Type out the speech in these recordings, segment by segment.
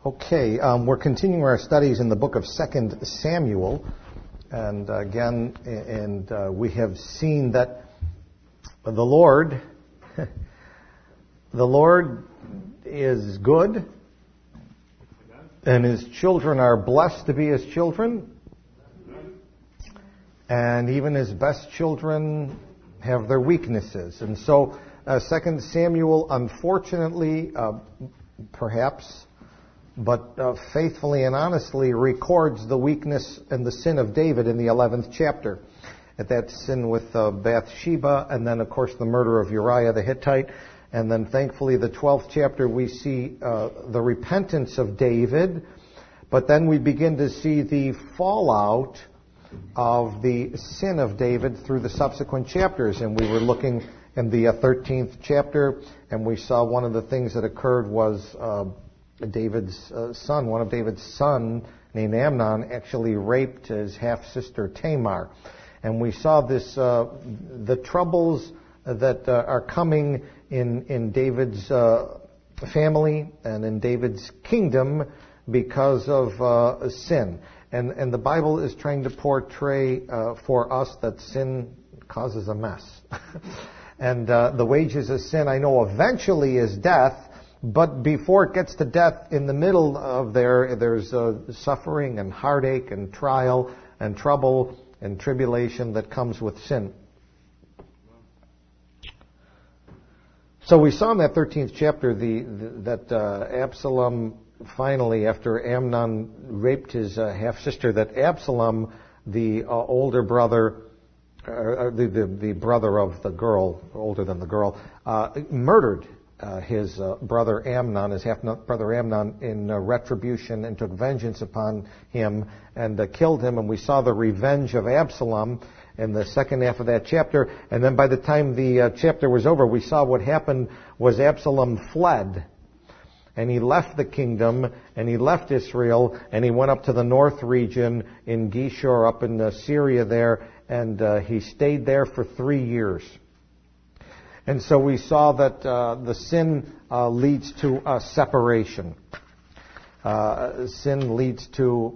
Okay, we're continuing our studies in the book of 2 Samuel, and we have seen that the Lord is good, and His children are blessed to be His children, and even His best children have their weaknesses. And so 2 Samuel, unfortunately, perhaps, but faithfully and honestly records the weakness and the sin of David in the 11th chapter. At that sin with Bathsheba, and then, of course, the murder of Uriah the Hittite. And then, thankfully, the 12th chapter, we see the repentance of David. But then we begin to see the fallout of the sin of David through the subsequent chapters. And we were looking in the 13th chapter, and we saw one of the things that occurred was one of David's son, named Amnon, actually raped his half-sister Tamar. And we saw this, the troubles that are coming in David's family and in David's kingdom because of sin. And the Bible is trying to portray for us that sin causes a mess. And the wages of sin, I know, eventually is death. But before it gets to death, in the middle of there's suffering and heartache and trial and trouble and tribulation that comes with sin. So we saw in that 13th chapter that Absalom finally, after Amnon raped his half-sister, that Absalom, the older brother, the brother of the girl, older than the girl, murdered his brother Amnon, his half-brother Amnon, in retribution, and took vengeance upon him and killed him. And we saw the revenge of Absalom in the second half of that chapter. And then by the time the chapter was over, we saw what happened was Absalom fled. And he left the kingdom, and he left Israel, and he went up to the north region in Geshur, up in Syria there, and he stayed there for 3 years. And so we saw that the sin leads to separation. Sin leads to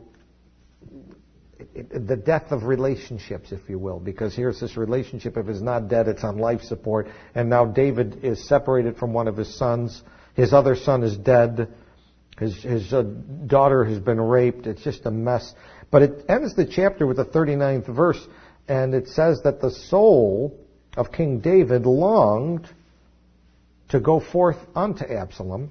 the death of relationships, if you will, because here's this relationship. If it's not dead, it's on life support. And now David is separated from one of his sons. His other son is dead. His daughter has been raped. It's just a mess. But it ends the chapter with the 39th verse, and it says that the soul of King David longed to go forth unto Absalom,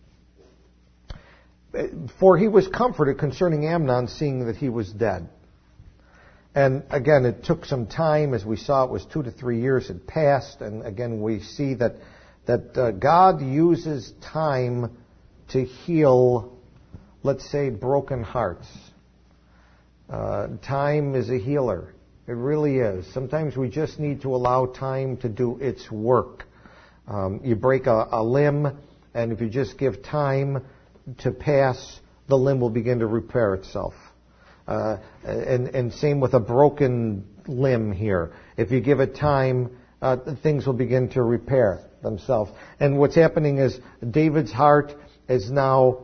for he was comforted concerning Amnon, seeing that he was dead. And again, it took some time. As we saw, it was 2 to 3 years had passed. And again, we see that God uses time to heal, let's say, broken hearts. Time is a healer. It really is. Sometimes we just need to allow time to do its work. You break a limb, and if you just give time to pass, the limb will begin to repair itself. And same with a broken limb here. If you give it time, things will begin to repair themselves. And what's happening is David's heart is now,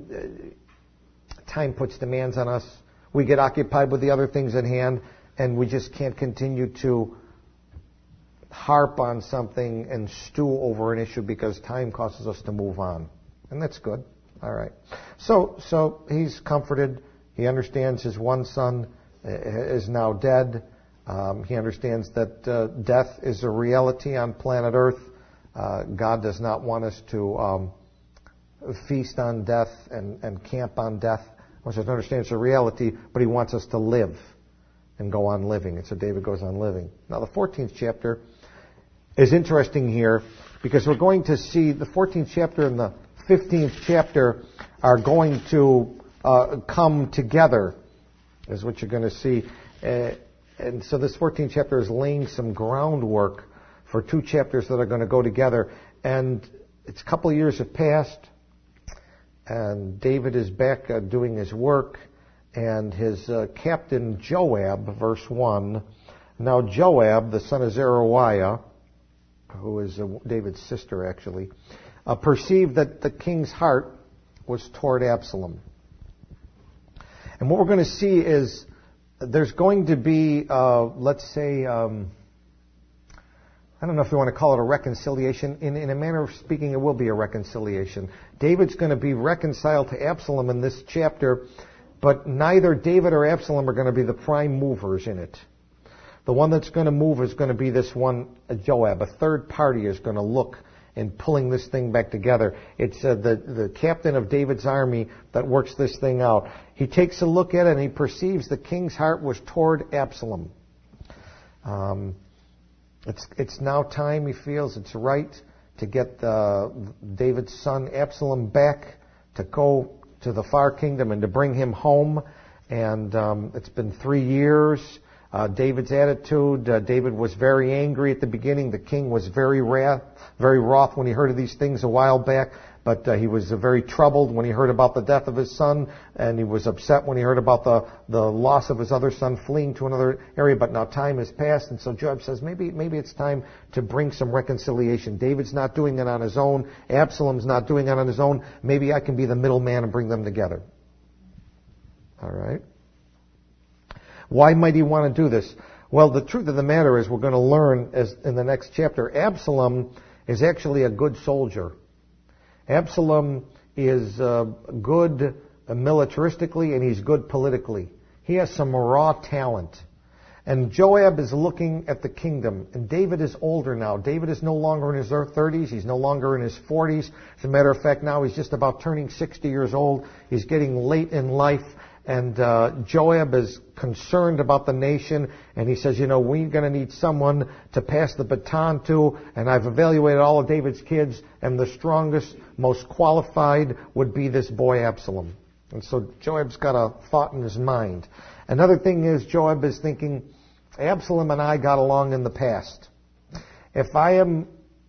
time puts demands on us. We get occupied with the other things at hand, and we just can't continue to harp on something and stew over an issue because time causes us to move on. And that's good. All right. So he's comforted. He understands his one son is now dead. He understands that death is a reality on planet Earth. God does not want us to feast on death and camp on death. He wants us to understand it's a reality, but He wants us to live and go on living. And so David goes on living. Now the 14th chapter is interesting here because we're going to see the 14th chapter and the 15th chapter are going to come together, is what you're going to see. And so this 14th chapter is laying some groundwork for 2 chapters that are going to go together. And it's a couple of years have passed, and David is back doing his work. And his captain Joab, verse 1. Now Joab, the son of Zeruiah, who is David's sister actually, perceived that the king's heart was toward Absalom. And what we're going to see is there's going to be, let's say, I don't know if you want to call it a reconciliation. In a manner of speaking, it will be a reconciliation. David's going to be reconciled to Absalom in this chapter, but neither David or Absalom are going to be the prime movers in it. The one that's going to move is going to be this one, Joab. A third party is going to look in pulling this thing back together. It's the captain of David's army that works this thing out. He takes a look at it and he perceives the king's heart was toward Absalom. It's now time, he feels it's right to get David's son Absalom back to go to the far kingdom and to bring him home. And it's been 3 years. David's attitude, David was very angry at the beginning. The king was very wroth when he heard of these things a while back. But he was very troubled when he heard about the death of his son, and he was upset when he heard about the loss of his other son fleeing to another area. But now time has passed, and so Joab says, maybe it's time to bring some reconciliation. David's not doing it on his own. Absalom's not doing it on his own. Maybe I can be the middleman and bring them together. All right. Why might he want to do this? Well, the truth of the matter is we're going to learn as in the next chapter, Absalom is actually a good soldier. Absalom is good militaristically and he's good politically. He has some raw talent. And Joab is looking at the kingdom. And David is older now. David is no longer in his 30s. He's no longer in his 40s. As a matter of fact, now he's just about turning 60 years old. He's getting late in life. And Joab is concerned about the nation, and he says, we're going to need someone to pass the baton to, and I've evaluated all of David's kids, and the strongest, most qualified would be this boy Absalom. And so Joab's got a thought in his mind. Another thing is Joab is thinking, Absalom and I got along in the past. If I am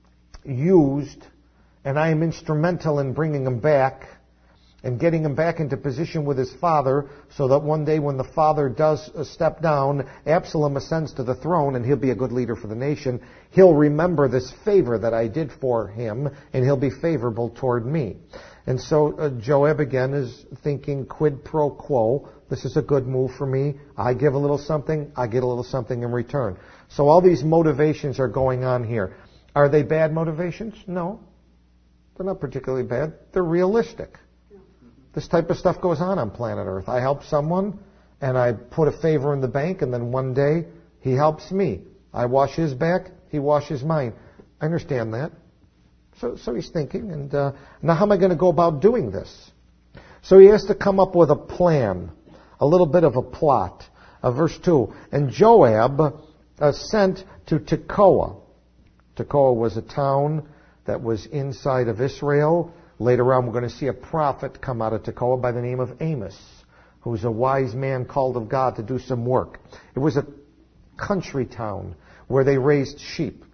used, and I am instrumental in bringing him back, and getting him back into position with his father so that one day when the father does step down, Absalom ascends to the throne and he'll be a good leader for the nation. He'll remember this favor that I did for him and he'll be favorable toward me. And so Joab again is thinking quid pro quo. This is a good move for me. I give a little something, I get a little something in return. So all these motivations are going on here. Are they bad motivations? No. They're not particularly bad. They're realistic. This type of stuff goes on planet Earth. I help someone, and I put a favor in the bank, and then one day he helps me. I wash his back, he washes mine. I understand that. So he's thinking, and now how am I going to go about doing this? So he has to come up with a plan, a little bit of a plot. Verse 2, and Joab sent to Tekoa. Tekoa was a town that was inside of Israel. Later on, we're going to see a prophet come out of Tekoa by the name of Amos, who's a wise man called of God to do some work. It was a country town where they raised sheep.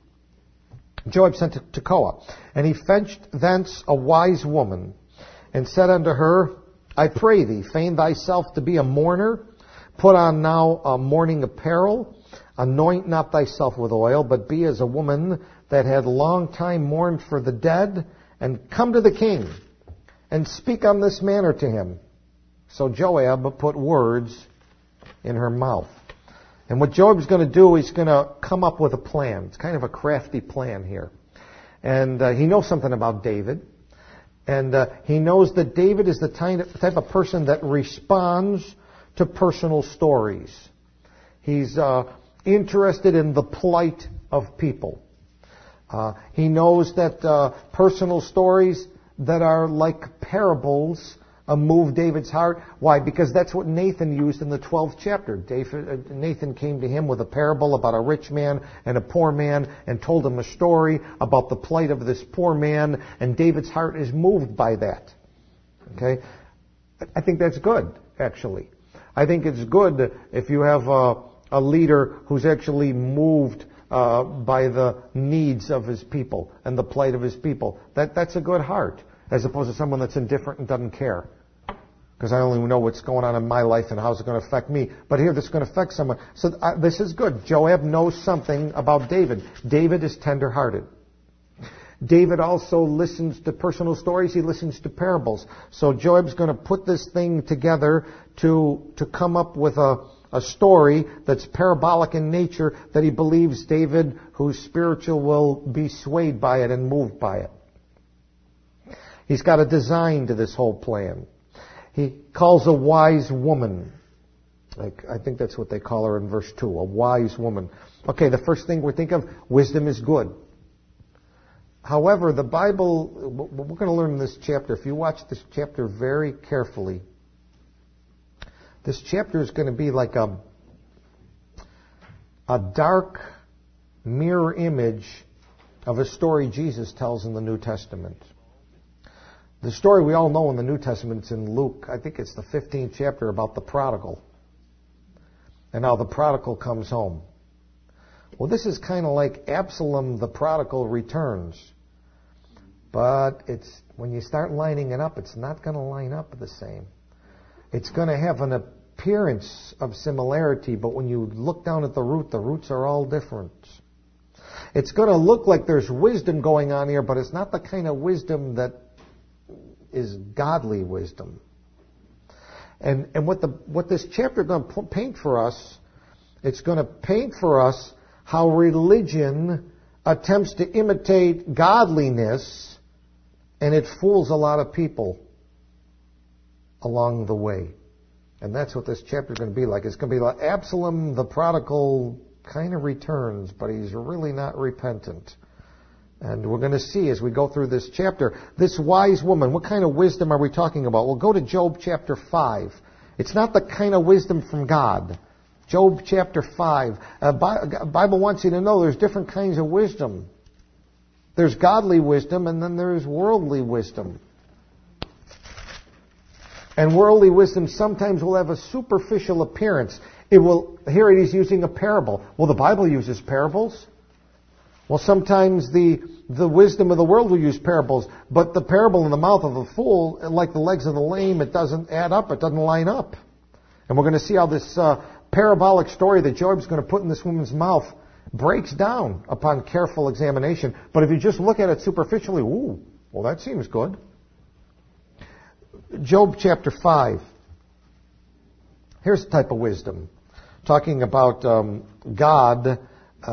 Joab sent to Tekoa, and he fetched thence a wise woman, and said unto her, I pray thee, feign thyself to be a mourner, put on now a mourning apparel, anoint not thyself with oil, but be as a woman that had long time mourned for the dead, and come to the king, and speak on this manner to him. So Joab put words in her mouth. And what Joab's going to do, he's going to come up with a plan. It's kind of a crafty plan here. And he knows something about David. And he knows that David is the type of person that responds to personal stories. He's interested in the plight of people. He knows that personal stories that are like parables move David's heart. Why? Because that's what Nathan used in the 12th chapter. Nathan came to him with a parable about a rich man and a poor man and told him a story about the plight of this poor man, and David's heart is moved by that. Okay? I think that's good, actually. I think it's good if you have a leader who's actually moved by the needs of his people and the plight of his people. That's a good heart, as opposed to someone that's indifferent and doesn't care. Because I only know what's going on in my life and how's it going to affect me. But here, this is going to affect someone. So this is good. Joab knows something about David. David is tender-hearted. David also listens to personal stories. He listens to parables. So Joab's going to put this thing together to come up with a story that's parabolic in nature, that he believes David, who's spiritual, will be swayed by it and moved by it. He's got a design to this whole plan. He calls a wise woman. I think that's what they call her in verse 2, a wise woman. Okay, the first thing we think of, wisdom is good. However, the Bible, we're going to learn in this chapter, if you watch this chapter very carefully, this chapter is going to be like a dark mirror image of a story Jesus tells in the New Testament. The story we all know in the New Testament is in Luke. I think it's the 15th chapter about the prodigal. And how the prodigal comes home. Well, this is kind of like Absalom the prodigal returns. But when you start lining it up, it's not going to line up the same. It's going to have an appearance of similarity, but when you look down at the roots are all different. It's going to look like there's wisdom going on here, but it's not the kind of wisdom that is godly wisdom. And what this chapter is going to paint for us, it's going to paint for us how religion attempts to imitate godliness, and it fools a lot of people along the way. And that's what this chapter is going to be like. It's going to be like Absalom the prodigal kind of returns, but he's really not repentant. And we're going to see as we go through this chapter, this wise woman, what kind of wisdom are we talking about? We'll go to Job chapter 5. It's not the kind of wisdom from God. Job chapter 5. Bible wants you to know there's different kinds of wisdom. There's godly wisdom and then there's worldly wisdom. And worldly wisdom sometimes will have a superficial appearance. Here it is using a parable. Well, the Bible uses parables. Well, sometimes the wisdom of the world will use parables, but the parable in the mouth of a fool, like the legs of the lame, it doesn't add up, it doesn't line up. And we're going to see how this parabolic story that Job's going to put in this woman's mouth breaks down upon careful examination. But if you just look at it superficially, well, that seems good. Job chapter 5. Here's the type of wisdom. Talking about God...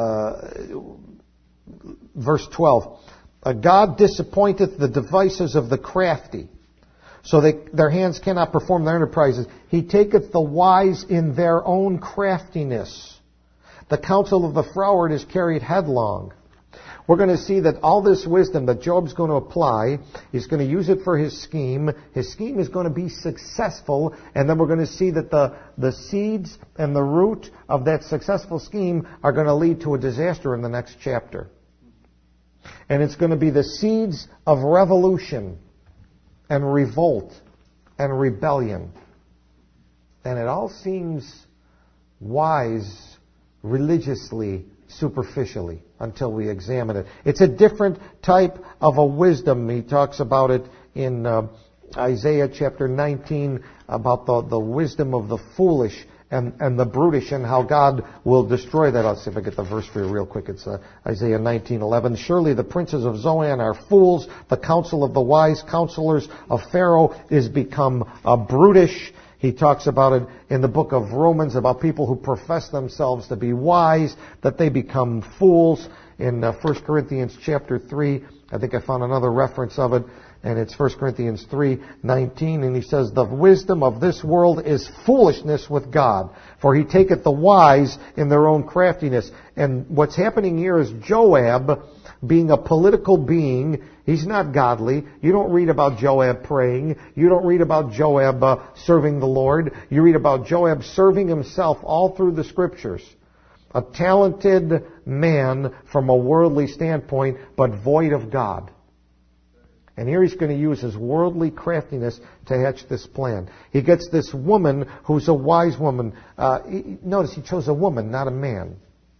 Verse 12, God disappointeth the devices of the crafty, so their hands cannot perform their enterprises. He taketh the wise in their own craftiness. The counsel of the froward is carried headlong. We're going to see that all this wisdom that Job's going to apply, he's going to use it for his scheme. His scheme is going to be successful, and then we're going to see that the seeds and the root of that successful scheme are going to lead to a disaster in the next chapter. And it's going to be the seeds of revolution and revolt and rebellion. And it all seems wise religiously, superficially, until we examine it. It's a different type of a wisdom. He talks about it in Isaiah chapter 19 about the wisdom of the foolish and the brutish, and how God will destroy that. I'll see if I get the verse for you real quick. It's Isaiah 19:11. Surely the princes of Zoan are fools. The counsel of the wise counselors of Pharaoh is become brutish. He talks about it in the book of Romans about people who profess themselves to be wise, that they become fools. In 1 Corinthians chapter 3, I think I found another reference of it, and it's 1 Corinthians 3:19, and he says, the wisdom of this world is foolishness with God, for he taketh the wise in their own craftiness. And what's happening here is Joab, being a political being, he's not godly. You don't read about Joab praying. You don't read about Joab serving the Lord. You read about Joab serving himself all through the Scriptures. A talented man from a worldly standpoint, but void of God. And here he's going to use his worldly craftiness to hatch this plan. He gets this woman who's a wise woman. Notice he chose a woman, not a man.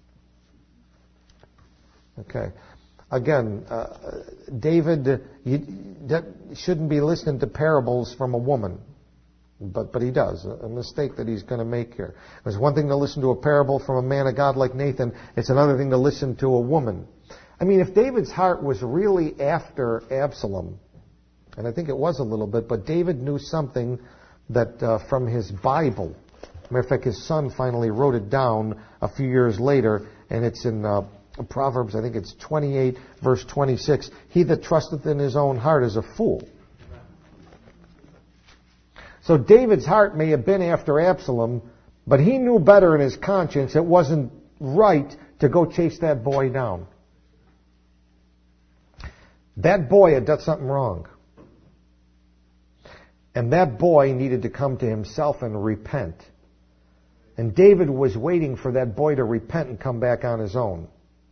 Okay. Again, David shouldn't be listening to parables from a woman. But he does. A mistake that he's going to make here. It's one thing to listen to a parable from a man of God like Nathan. It's another thing to listen to a woman. I mean, if David's heart was really after Absalom, and I think it was a little bit, but David knew something that from his Bible. Matter of fact, his son finally wrote it down a few years later, and it's in Proverbs, I think it's 28, verse 26. He that trusteth in his own heart is a fool. So David's heart may have been after Absalom, but he knew better in his conscience it wasn't right to go chase that boy down. That boy had done something wrong. And that boy needed to come to himself and repent. And David was waiting for that boy to repent and come back on his own.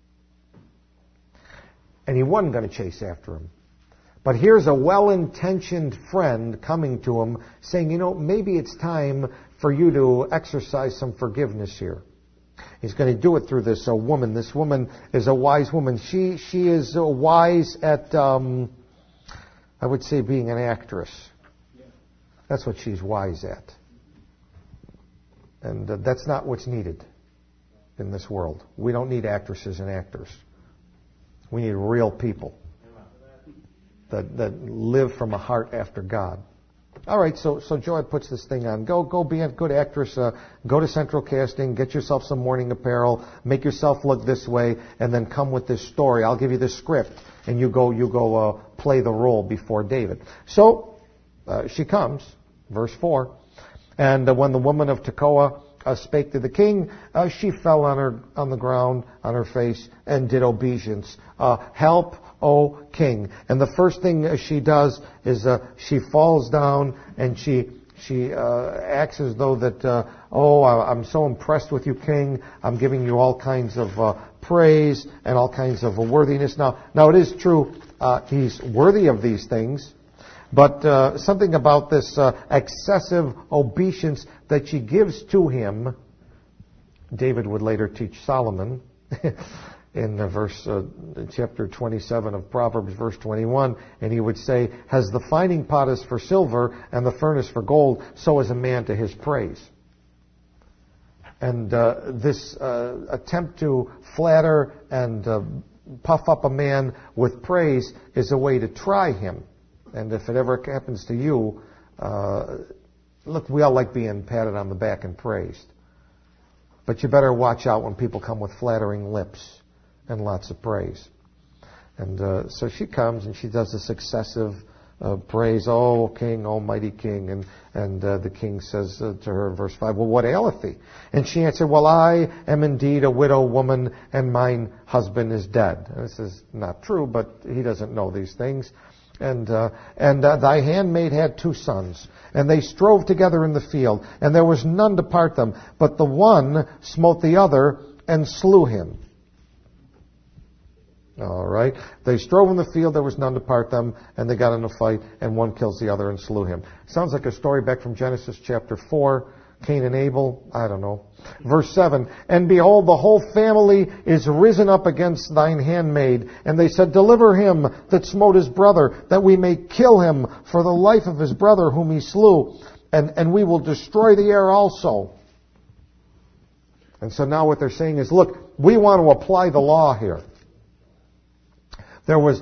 And he wasn't going to chase after him. But here's a well-intentioned friend coming to him saying, you know, maybe it's time for you to exercise some forgiveness here. He's going to do it through this woman. This woman is a wise woman. She is wise at, I would say, being an actress. That's what she's wise at. And that's not what's needed in this world. We don't need actresses and actors. We need real people that live from a heart after God. All right, so Joy puts this thing on. Go be a good actress. Go to Central Casting. Get yourself some morning apparel. Make yourself look this way, and then come with this story. I'll give you the script, and you go play the role before David. So she comes, verse 4, and when the woman of Tekoa spake to the king, she fell on the ground on her face and did obeisance. Help, O king. And the first thing she does is she falls down and she acts as though that, I'm so impressed with you, king. I'm giving you all kinds of praise and all kinds of worthiness. Now it is true, he's worthy of these things. But something about this excessive obeisance that she gives to him, David would later teach Solomon in chapter 27 of Proverbs, verse 21, and he would say, "As the fining pot is for silver and the furnace for gold, so is a man to his praise." And this attempt to flatter and puff up a man with praise is a way to try him. And if it ever happens to you, look, we all like being patted on the back and praised. But you better watch out when people come with flattering lips and lots of praise. And so she comes and she does this excessive praise, "Oh, King, Almighty King." And the king says to her in verse 5, "Well, what aileth thee?" And she answered, "Well, I am indeed a widow woman, and mine husband is dead." And this is not true, but he doesn't know these things. And thy handmaid had 2 sons, and they strove together in the field, and there was none to part them, but the one smote the other and slew him. All right. They strove in the field, there was none to part them, and they got in a fight, and one kills the other and slew him. Sounds like a story back from Genesis chapter 4, Cain and Abel, I don't know. Verse 7, "And behold, the whole family is risen up against thine handmaid. And they said, Deliver him that smote his brother, that we may kill him for the life of his brother whom he slew. And we will destroy the heir also." And so now what they're saying is, look, we want to apply the law here. There was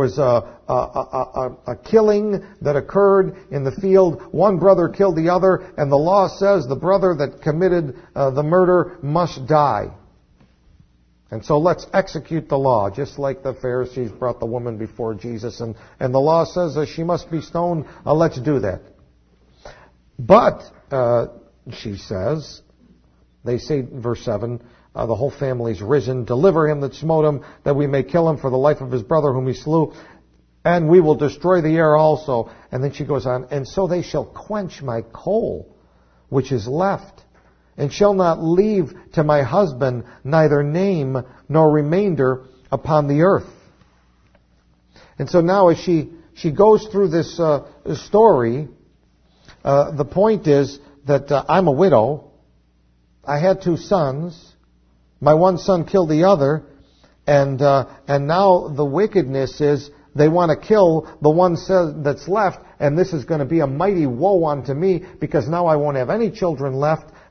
a killing that occurred in the field. One brother killed the other, and the law says the brother that committed the murder must die. And so let's execute the law, just like the Pharisees brought the woman before Jesus, and the law says that she must be stoned. Let's do that. But, she says, they say in verse 7, the whole family's risen. "Deliver him that smote him, that we may kill him for the life of his brother whom he slew. And we will destroy the heir also." And then she goes on, "And so they shall quench my coal, which is left, and shall not leave to my husband neither name nor remainder upon the earth." And so now as she goes through this story, the point is that I'm a widow. I had 2 sons. My one son killed the other, and now the wickedness is they want to kill the one that's left, and this is going to be a mighty woe unto me, because now I won't have any children left,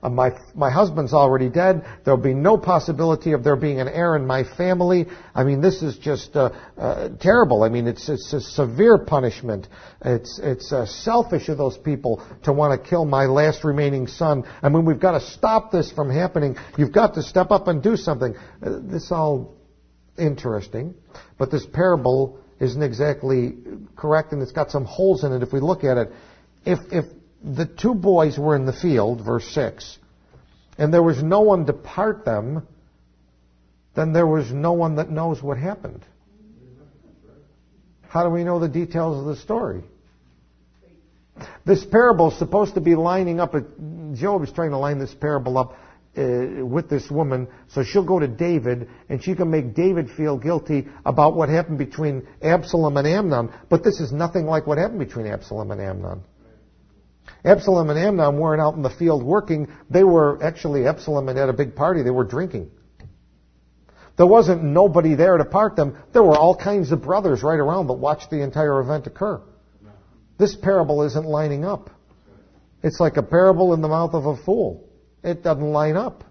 My husband's already dead. There'll be no possibility of there being an heir in my family. I mean, this is just terrible. I mean, it's a severe punishment. It's selfish of those people to want to kill my last remaining son. I mean, we've got to stop this from happening. You've got to step up and do something. This is all interesting, but this parable isn't exactly correct, and it's got some holes in it if we look at it. If the two boys were in the field, verse 6, and there was no one to part them, then there was no one that knows what happened. How do we know the details of the story? This parable is supposed to be lining up. Job is trying to line this parable up with this woman, so she'll go to David, and she can make David feel guilty about what happened between Absalom and Amnon. But this is nothing like what happened between Absalom and Amnon. Absalom and Amnon weren't out in the field working. They were actually, Absalom had a big party. They were drinking. There wasn't nobody there to part them. There were all kinds of brothers right around that watched the entire event occur. This parable isn't lining up. It's like a parable in the mouth of a fool. It doesn't line up.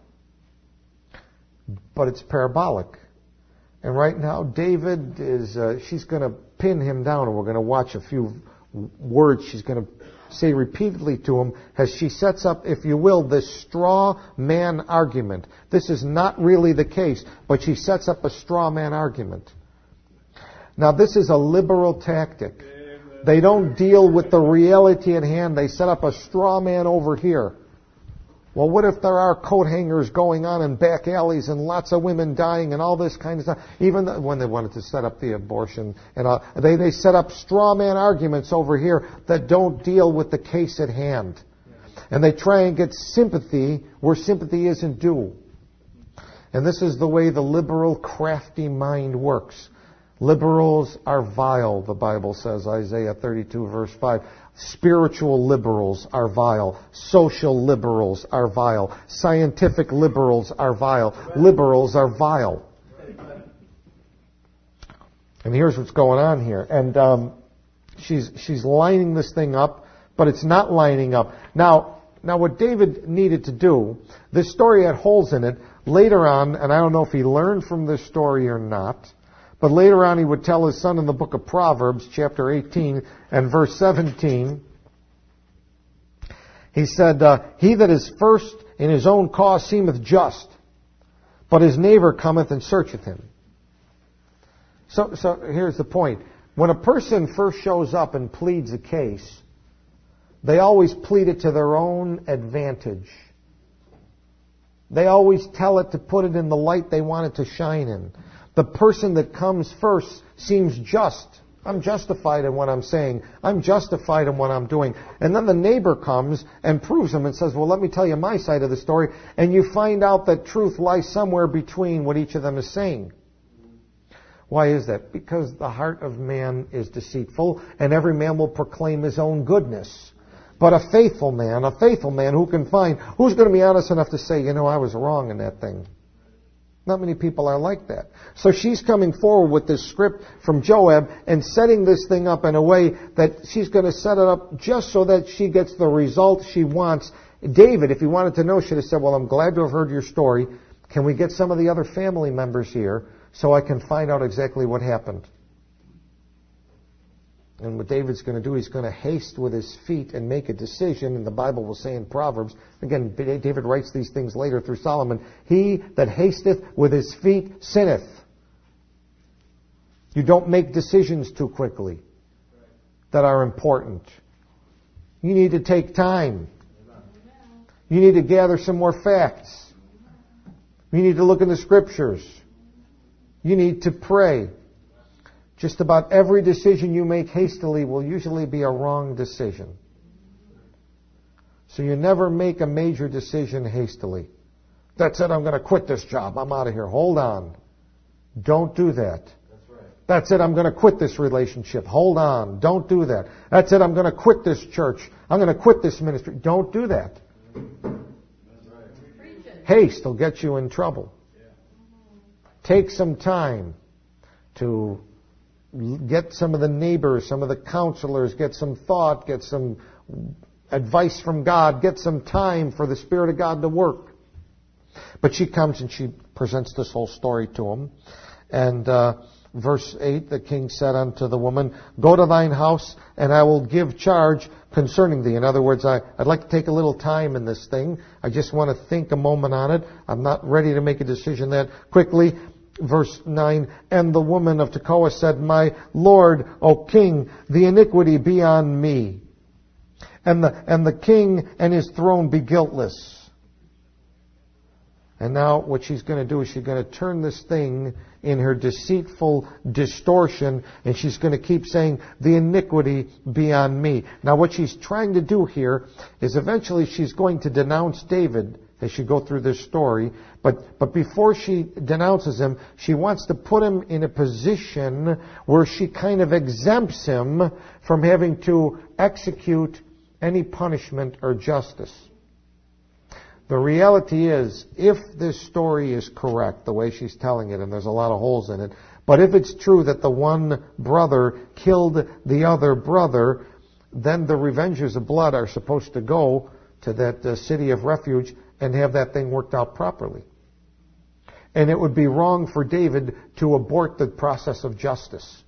But it's parabolic. And right now, David she's going to pin him down, and we're going to watch a few words she's going to say repeatedly to him as she sets up, if you will, this straw man argument. This is not really the case, but she sets up a straw man argument. Now, this is a liberal tactic. They don't deal with the reality at hand. They set up a straw man over here. Well, what if there are coat hangers going on in back alleys and lots of women dying and all this kind of stuff? Even when they wanted to set up the abortion, and they set up straw man arguments over here that don't deal with the case at hand. And they try and get sympathy where sympathy isn't due. And this is the way the liberal, crafty mind works. Liberals are vile, the Bible says, Isaiah 32, verse 5. Spiritual liberals are vile. Social liberals are vile. Scientific liberals are vile. Liberals are vile. And here's what's going on here. And she's lining this thing up, but it's not lining up. Now what David needed to do, this story had holes in it. Later on, and I don't know if he learned from this story or not, but later on he would tell his son in the book of Proverbs, chapter 18 and verse 17, he said, he that is first in his own cause seemeth just, but his neighbor cometh and searcheth him. So here's the point. When a person first shows up and pleads a case, they always plead it to their own advantage. They always tell it to put it in the light they want it to shine in. The person that comes first seems just. I'm justified in what I'm saying. I'm justified in what I'm doing. And then the neighbor comes and proves him and says, well, let me tell you my side of the story. And you find out that truth lies somewhere between what each of them is saying. Why is that? Because the heart of man is deceitful, and every man will proclaim his own goodness. But a faithful man who can find, who's going to be honest enough to say, I was wrong in that thing. Not many people are like that. So she's coming forward with this script from Joab and setting this thing up in a way that she's going to set it up just so that she gets the result she wants. David, if he wanted to know, should have said, well, I'm glad to have heard your story. Can we get some of the other family members here so I can find out exactly what happened? And what David's going to do, he's going to haste with his feet and make a decision. And the Bible will say in Proverbs, again, David writes these things later through Solomon, he that hasteth with his feet sinneth. You don't make decisions too quickly that are important. You need to take time. You need to gather some more facts. You need to look in the Scriptures. You need to pray. Just about every decision you make hastily will usually be a wrong decision. So you never make a major decision hastily. That's it, I'm going to quit this job. I'm out of here. Hold on. Don't do that. That's it, I'm going to quit this relationship. Hold on. Don't do that. That's it, I'm going to quit this church. I'm going to quit this ministry. Don't do that. Haste will get you in trouble. Take some time to get some of the neighbors, some of the counselors, get some thought, get some advice from God, get some time for the Spirit of God to work. But she comes and she presents this whole story to him. And verse 8, the king said unto the woman, Go to thine house, and I will give charge concerning thee. In other words, I'd like to take a little time in this thing. I just want to think a moment on it. I'm not ready to make a decision that quickly. Verse 9, And the woman of Tekoa said, My Lord, O king, the iniquity be on me, and the king and his throne be guiltless. And now what she's going to do is she's going to turn this thing in her deceitful distortion, and she's going to keep saying, the iniquity be on me. Now what she's trying to do here is eventually she's going to denounce David as she go through this story. But before she denounces him, she wants to put him in a position where she kind of exempts him from having to execute any punishment or justice. The reality is, if this story is correct, the way she's telling it, and there's a lot of holes in it, but if it's true that the one brother killed the other brother, then the revengers of blood are supposed to go to that city of refuge and have that thing worked out properly. And it would be wrong for David to abort the process of justice.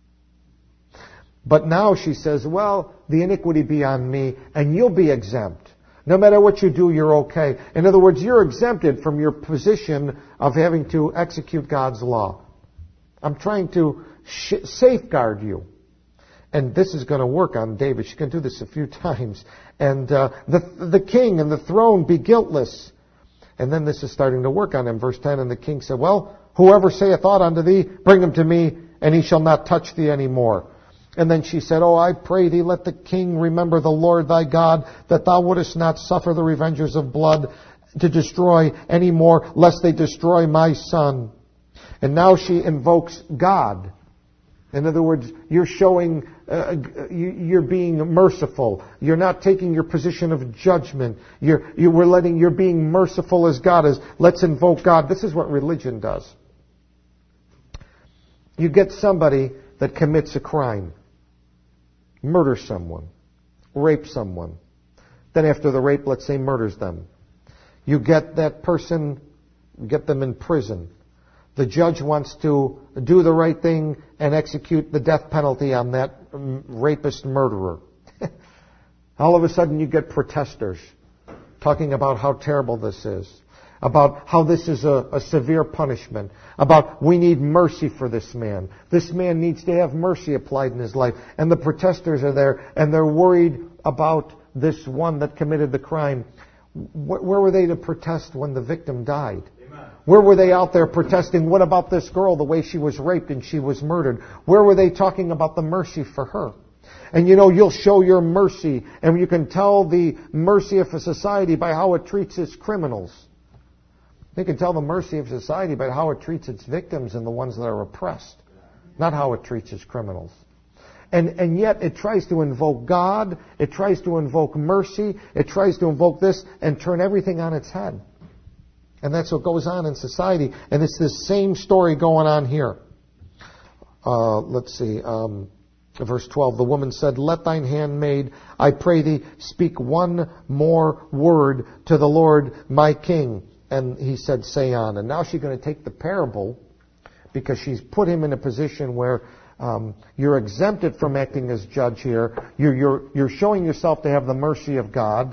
But now she says, well, the iniquity be on me, and you'll be exempt. No matter what you do, you're okay. In other words, you're exempted from your position of having to execute God's law. I'm trying to safeguard you. And this is going to work on David. She can do this a few times. And the king and the throne be guiltless. And then this is starting to work on him. Verse 10, And the king said, Well, whoever saith aught unto thee, bring him to me, and he shall not touch thee any more. And then she said, Oh, I pray thee, let the king remember the Lord thy God, that thou wouldest not suffer the revengers of blood to destroy any more, lest they destroy my son. And now she invokes God. In other words, you're showing, you're being merciful. You're not taking your position of judgment. You're being merciful as God is. Let's invoke God. This is what religion does. You get somebody that commits a crime, murders someone, rapes someone. Then after the rape, let's say, murders them. You get that person, get them in prison. The judge wants to do the right thing and execute the death penalty on that rapist murderer. All of a sudden you get protesters talking about how terrible this is, about how this is a severe punishment, about we need mercy for this man. This man needs to have mercy applied in his life. And the protesters are there, and they're worried about this one that committed the crime. Where were they to protest when the victim died? Amen. Where were they out there protesting, what about this girl, the way she was raped and she was murdered? Where were they talking about the mercy for her? And you'll show your mercy, and you can tell the mercy of a society by how it treats its criminals. They can tell the mercy of society by how it treats its victims and the ones that are oppressed, not how it treats its criminals. And yet it tries to invoke God, it tries to invoke mercy, it tries to invoke this and turn everything on its head. And that's what goes on in society. And it's this same story going on here. Let's see. Verse 12, the woman said, Let thine handmaid, I pray thee, speak one more word to the Lord my king. And he said, Say on. And now she's going to take the parable, because she's put him in a position where you're exempted from acting as judge here. You're showing yourself to have the mercy of God.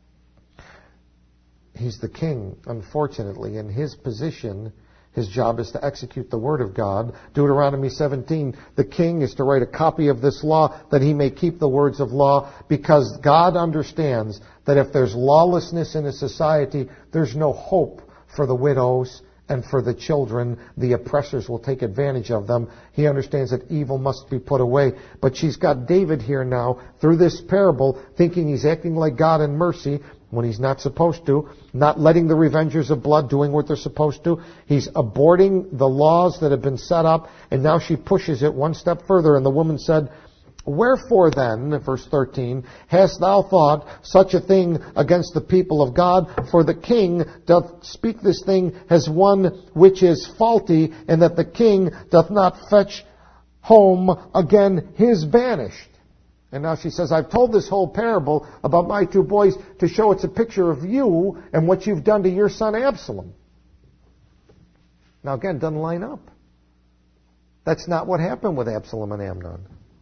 He's the king, unfortunately. In his position, his job is to execute the word of God. Deuteronomy 17, the king is to write a copy of this law that he may keep the words of law, because God understands that if there's lawlessness in a society, there's no hope for the widows and for the children. The oppressors will take advantage of them. He understands that evil must be put away. But she's got David here now, through this parable, thinking he's acting like God in mercy when he's not supposed to, not letting the revengers of blood doing what they're supposed to. He's aborting the laws that have been set up, and now she pushes it one step further. And the woman said, Wherefore then, verse 13, hast thou thought such a thing against the people of God? For the king doth speak this thing as one which is faulty, and that the king doth not fetch home again his banished. And now she says, I've told this whole parable about my two boys to show it's a picture of you and what you've done to your son Absalom. Now again, it doesn't line up. That's not what happened with Absalom and Amnon.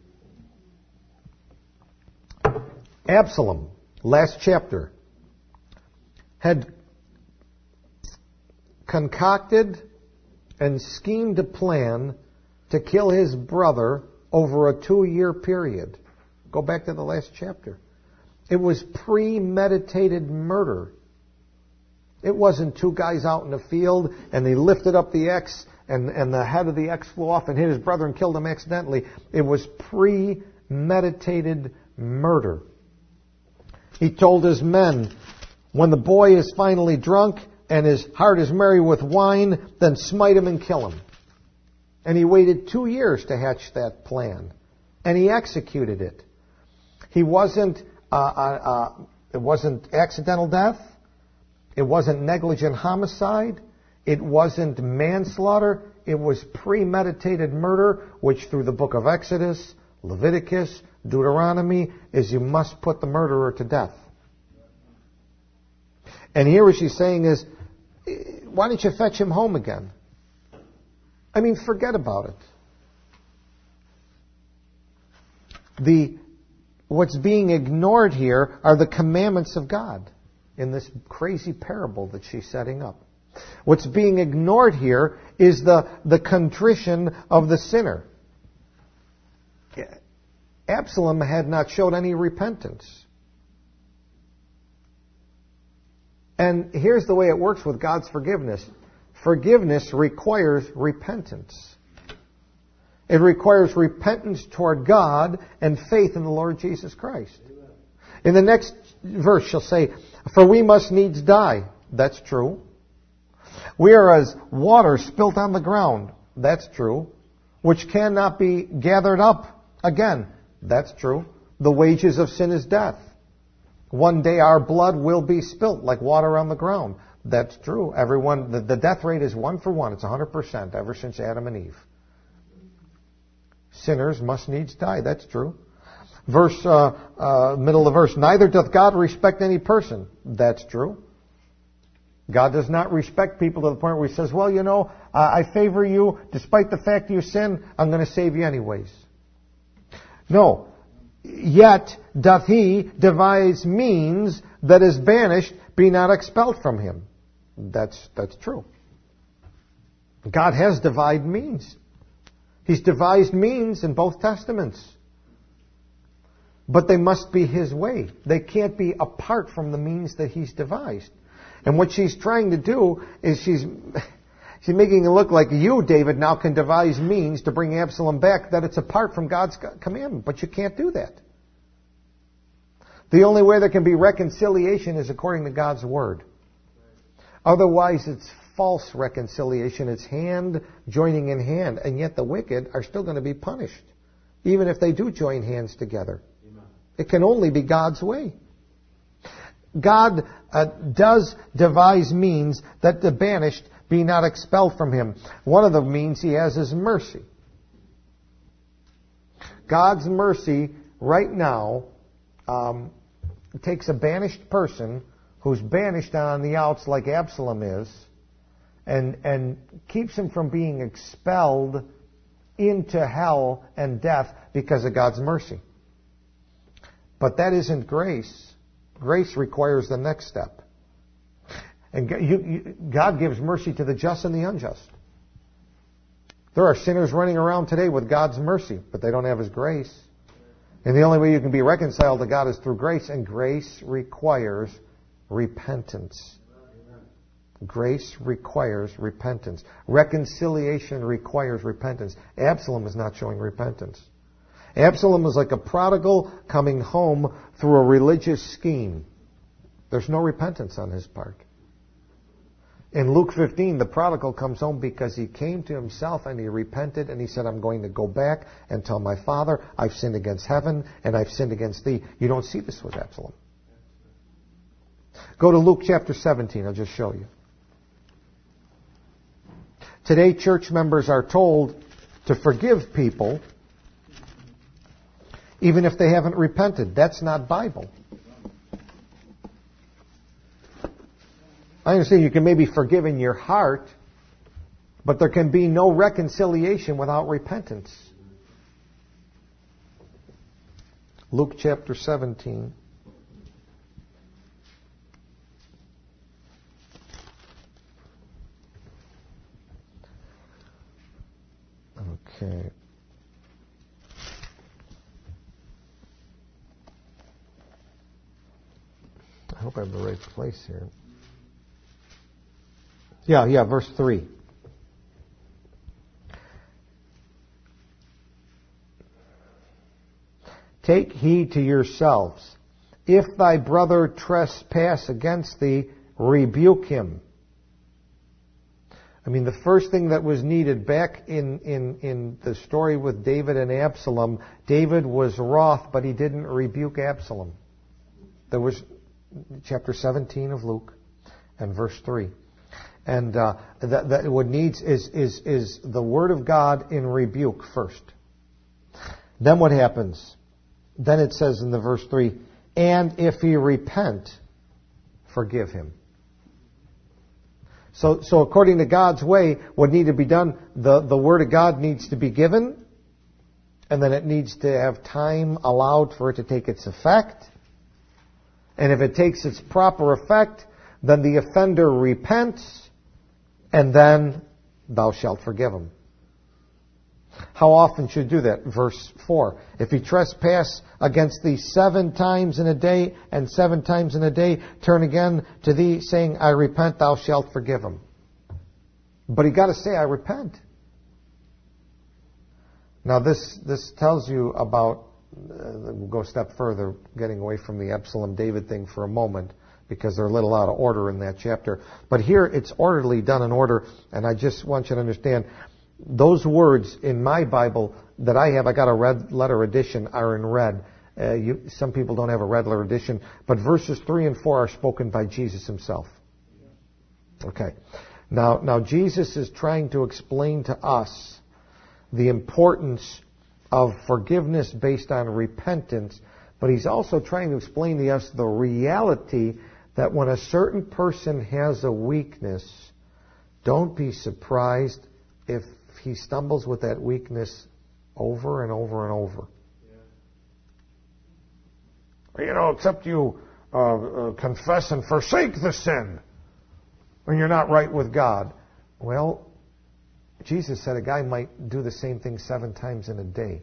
Absalom, last chapter, had concocted and schemed a plan to kill his brother over a 2-year period. Go back to the last chapter. It was premeditated murder. It wasn't two guys out in the field and they lifted up the axe and the head of the axe flew off and hit his brother and killed him accidentally. It was premeditated murder. He told his men, when the boy is finally drunk and his heart is merry with wine, then smite him and kill him. And he waited 2 years to hatch that plan. And he executed it. It wasn't accidental death. It wasn't negligent homicide. It wasn't manslaughter. It was premeditated murder, which through the book of Exodus, Leviticus, Deuteronomy, is you must put the murderer to death. And here what she's saying is, why don't you fetch him home again? I mean, forget about it. What's being ignored here are the commandments of God in this crazy parable that she's setting up. What's being ignored here is the contrition of the sinner. Absalom had not showed any repentance. And here's the way it works with God's forgiveness. Forgiveness requires repentance. It requires repentance toward God and faith in the Lord Jesus Christ. In the next verse, she'll say, for we must needs die. That's true. We are as water spilt on the ground. That's true. Which cannot be gathered up again. That's true. The wages of sin is death. One day our blood will be spilt like water on the ground. That's true. Everyone, the death rate is 1 for 1. It's 100% ever since Adam and Eve. Sinners must needs die. That's true. Verse, middle of the verse. Neither doth God respect any person. That's true. God does not respect people to the point where He says, well, you know, I favor you. Despite the fact you sin, I'm going to save you anyways. No. Yet doth He devise means that is banished be not expelled from Him. That's true. God has devised means. He's devised means in both Testaments. But they must be His way. They can't be apart from the means that He's devised. And what she's trying to do is she's making it look like you, David, now can devise means to bring Absalom back, that it's apart from God's commandment. But you can't do that. The only way there can be reconciliation is according to God's Word. Otherwise, it's false reconciliation. It's hand joining in hand. And yet the wicked are still going to be punished, even if they do join hands together. Amen. It can only be God's way. God does devise means that the banished be not expelled from Him. One of the means He has is mercy. God's mercy right now takes a banished person who's banished on the outs like Absalom is and keeps him from being expelled into hell and death because of God's mercy. But that isn't grace. Grace requires the next step. And God gives mercy to the just and the unjust. There are sinners running around today with God's mercy, but they don't have His grace. And the only way you can be reconciled to God is through grace, and grace requires repentance. Grace requires repentance. Reconciliation requires repentance. Absalom is not showing repentance. Absalom is like a prodigal coming home through a religious scheme. There's no repentance on his part. In Luke 15, the prodigal comes home because he came to himself and he repented and he said, I'm going to go back and tell my father, I've sinned against heaven and I've sinned against thee. You don't see this with Absalom. Go to Luke chapter 17. I'll just show you. Today, church members are told to forgive people even if they haven't repented. That's not Bible. I understand you can maybe forgive in your heart, but there can be no reconciliation without repentance. Luke chapter 17. Okay. I hope I have the right place here. Yeah, verse 3. Take heed to yourselves. If thy brother trespass against thee, rebuke him. I mean, the first thing that was needed back in the story with David and Absalom, David was wroth, but he didn't rebuke Absalom. There was chapter 17 of Luke and verse 3. And that what needs is the Word of God in rebuke first. Then what happens? Then it says in the verse 3, and if he repent, forgive him. So according to God's way, what needs to be done, the Word of God needs to be given, and then it needs to have time allowed for it to take its effect. And if it takes its proper effect, then the offender repents, and then thou shalt forgive him. How often should you do that? Verse 4. If he trespass against thee 7 times in a day, and 7 times in a day turn again to thee, saying, I repent, thou shalt forgive him. But he got to say, I repent. Now this tells you about, we'll go a step further, getting away from the Absalom-David thing for a moment, because they're a little out of order in that chapter. But here it's orderly, done in order, and I just want you to understand, those words in my Bible that I have, I got a red letter edition, are in red. Some people don't have a red letter edition, but verses 3 and 4 are spoken by Jesus himself. Okay. Now Jesus is trying to explain to us the importance of forgiveness based on repentance, but he's also trying to explain to us the reality that when a certain person has a weakness, don't be surprised if he stumbles with that weakness over and over and over. Yeah. Except you confess and forsake the sin when you're not right with God. Well, Jesus said a guy might do the same thing 7 times in a day.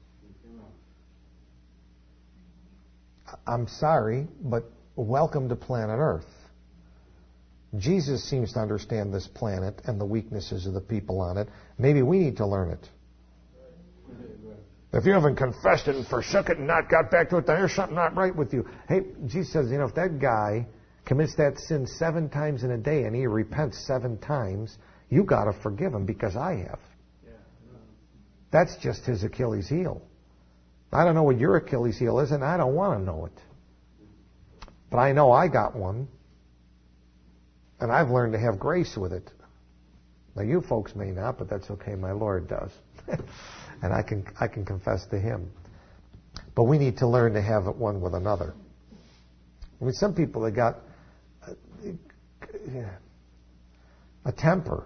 I'm sorry, but welcome to planet Earth. Jesus seems to understand this planet and the weaknesses of the people on it. Maybe we need to learn it. If you haven't confessed it and forsook it and not got back to it, then there's something not right with you. Hey, Jesus says, if that guy commits that sin 7 times in a day and he repents 7 times, you got to forgive him because I have. That's just his Achilles heel. I don't know what your Achilles heel is, and I don't want to know it. But I know I got one. And I've learned to have grace with it. Now you folks may not, but that's okay. My Lord does. And I can confess to Him. But we need to learn to have it one with another. I mean, some people, they got a temper.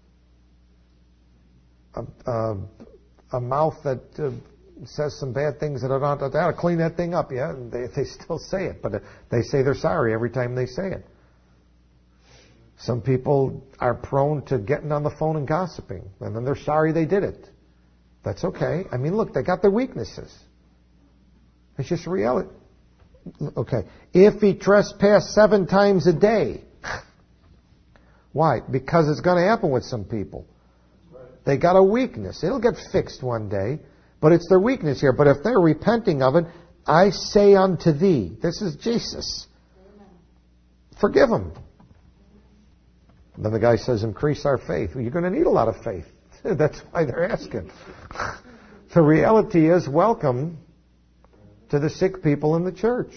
A mouth that says some bad things that are not, they ought to clean that thing up, yeah? And they still say it, but they say they're sorry every time they say it. Some people are prone to getting on the phone and gossiping, and then they're sorry they did it. That's okay. I mean, look, they got their weaknesses. It's just reality. Okay. If he trespass 7 times a day. Why? Because it's going to happen with some people. They got a weakness. It'll get fixed one day, but it's their weakness here. But if they're repenting of it, I say unto thee, this is Jesus, forgive them. Then the guy says, increase our faith. Well, you're going to need a lot of faith. That's why they're asking. The reality is, welcome to the sick people in the church.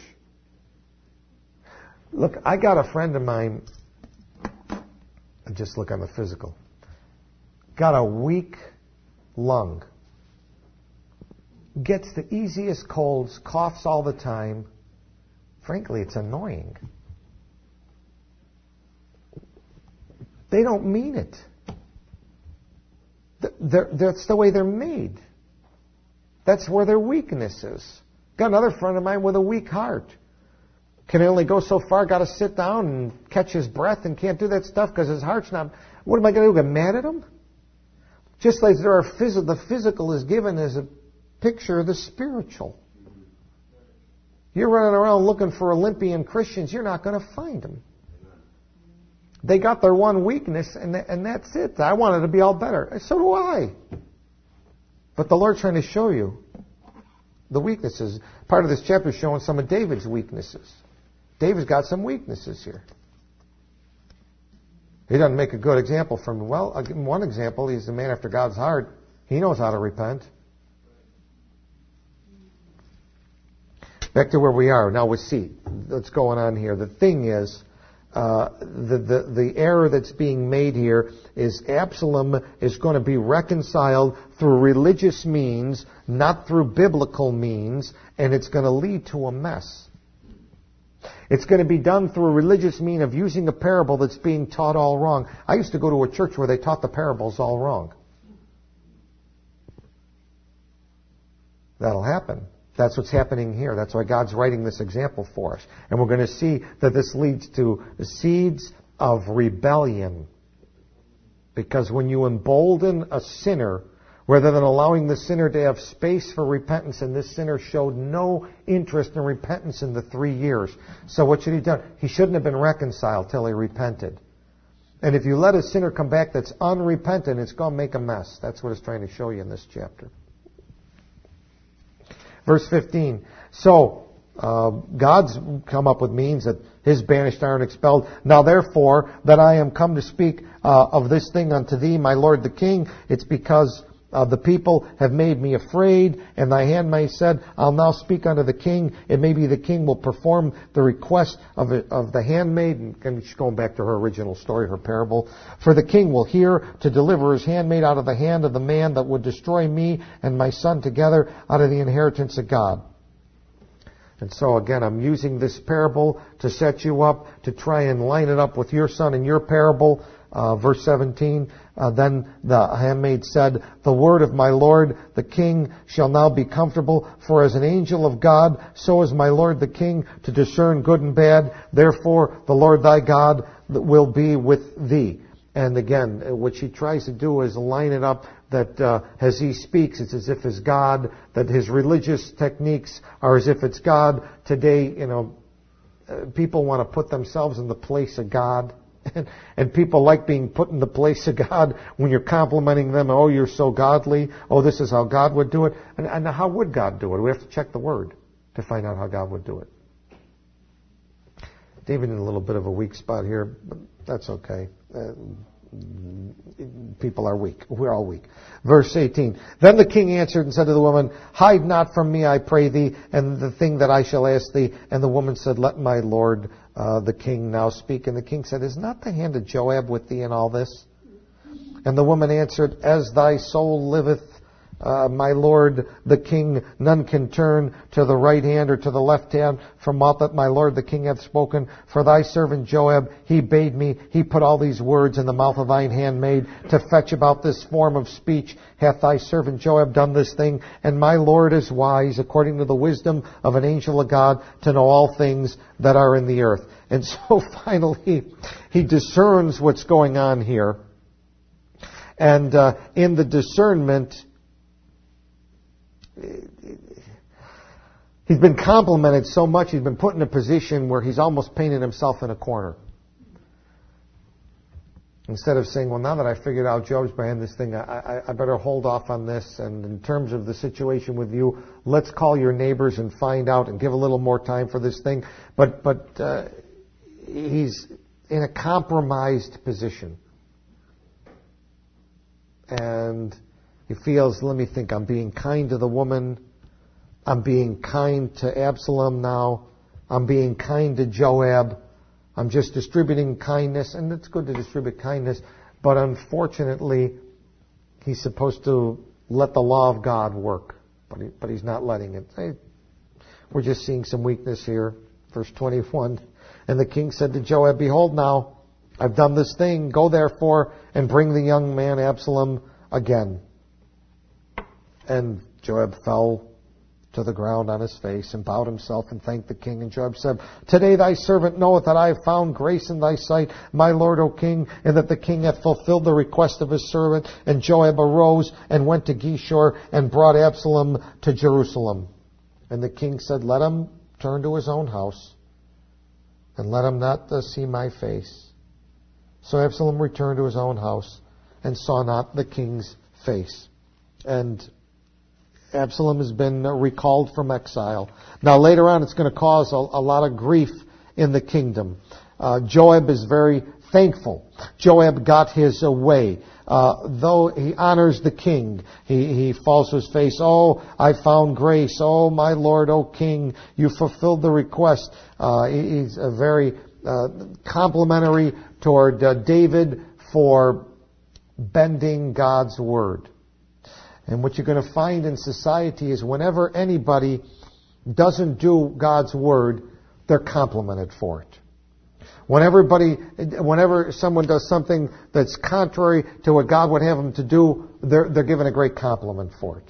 Look, I got a friend of mine, just look on the physical, got a weak lung. gets the easiest colds, coughs all the time. Frankly, it's annoying. They don't mean it. That's the way they're made. That's where their weakness is. Got another friend of mine with a weak heart. Can only go so far, got to sit down and catch his breath and can't do that stuff because his heart's not... What am I going to do, get mad at him? Just like there are the physical is given as a picture of the spiritual. You're running around looking for Olympian Christians, you're not going to find them. They got their one weakness, and that's it. I wanted to be all better. So do I. But the Lord's trying to show you the weaknesses. Part of this chapter is showing some of David's weaknesses. David's got some weaknesses here. He doesn't make a good example from him. Well, I'll give him one example. He's a man after God's heart. He knows how to repent. Back to where we are. Now we see what's going on here. The thing is, the error that's being made here is Absalom is going to be reconciled through religious means, not through biblical means, and it's going to lead to a mess. It's going to be done through a religious mean of using a parable that's being taught all wrong. I used to go to a church where they taught the parables all wrong. That'll happen. That's what's happening here. That's why God's writing this example for us. And we're going to see that this leads to the seeds of rebellion. Because when you embolden a sinner, rather than allowing the sinner to have space for repentance, and this sinner showed no interest in repentance in the 3 years. So what should he do? He shouldn't have been reconciled till he repented. And if you let a sinner come back that's unrepentant, it's going to make a mess. That's what it's trying to show you in this chapter. Verse 15. So, God's come up with means that his banished are expelled. Now therefore, that I am come to speak of this thing unto thee, my lord the king, it's because the people have made me afraid, and thy handmaid said, I'll now speak unto the king. It may be the king will perform the request of the handmaid. And she's going back to her original story, her parable. For the king will hear to deliver his handmaid out of the hand of the man that would destroy me and my son together out of the inheritance of God. And so again, I'm using this parable to set you up, to try and line it up with your son and your parable. Verse 17, then the handmaid said, the word of my lord the king shall now be comfortable, for as an angel of God, so is my lord the king to discern good and bad. Therefore the Lord thy God will be with thee. And again, what she tries to do is line it up that as he speaks, it's as if it's God, that his religious techniques are as if it's God. Today, people want to put themselves in the place of God. And people like being put in the place of God when you're complimenting them. Oh, you're so godly. Oh, this is how God would do it. And how would God do it? We have to check the Word to find out how God would do it. David in a little bit of a weak spot here, but that's okay. People are weak. We're all weak. Verse 18. Then the king answered and said to the woman, hide not from me, I pray thee, and the thing that I shall ask thee. And the woman said, let my lord the king now speak. And the king said, is not the hand of Joab with thee in all this? And the woman answered, as thy soul liveth, my lord the king, none can turn to the right hand or to the left hand from aught that my lord the king hath spoken. For thy servant Joab, he bade me, he put all these words in the mouth of thine handmaid to fetch about this form of speech. Hath thy servant Joab done this thing? And my lord is wise, according to the wisdom of an angel of God, to know all things that are in the earth. And so finally, he discerns what's going on here. And in the discernment, he's been complimented so much, he's been put in a position where he's almost painted himself in a corner. Instead of saying, well, now that I figured out Job's behind this thing, I better hold off on this. And in terms of the situation with you, let's call your neighbors and find out and give a little more time for this thing. But he's in a compromised position. And he feels, let me think, I'm being kind to the woman. I'm being kind to Absalom now. I'm being kind to Joab. I'm just distributing kindness, and it's good to distribute kindness, but unfortunately, he's supposed to let the law of God work. But he's not letting it. We're just seeing some weakness here. Verse 21. And the king said to Joab, behold now, I've done this thing. Go therefore and bring the young man Absalom again. And Joab fell to the ground on his face and bowed himself and thanked the king. And Joab said, today thy servant knoweth that I have found grace in thy sight, my lord, O king, and that the king hath fulfilled the request of his servant. And Joab arose and went to Geshur and brought Absalom to Jerusalem. And the king said, let him turn to his own house, and let him not see my face. So Absalom returned to his own house and saw not the king's face. And Absalom has been recalled from exile. Now later on it's going to cause a lot of grief in the kingdom. Joab is very thankful. Joab got his way. Though he honors the king, he falls to his face. Oh, I found grace. Oh, my lord, O king, you fulfilled the request. He's very complimentary toward David for bending God's word. And what you're going to find in society is whenever anybody doesn't do God's word, they're complimented for it. Whenever someone does something that's contrary to what God would have them to do, they're given a great compliment for it.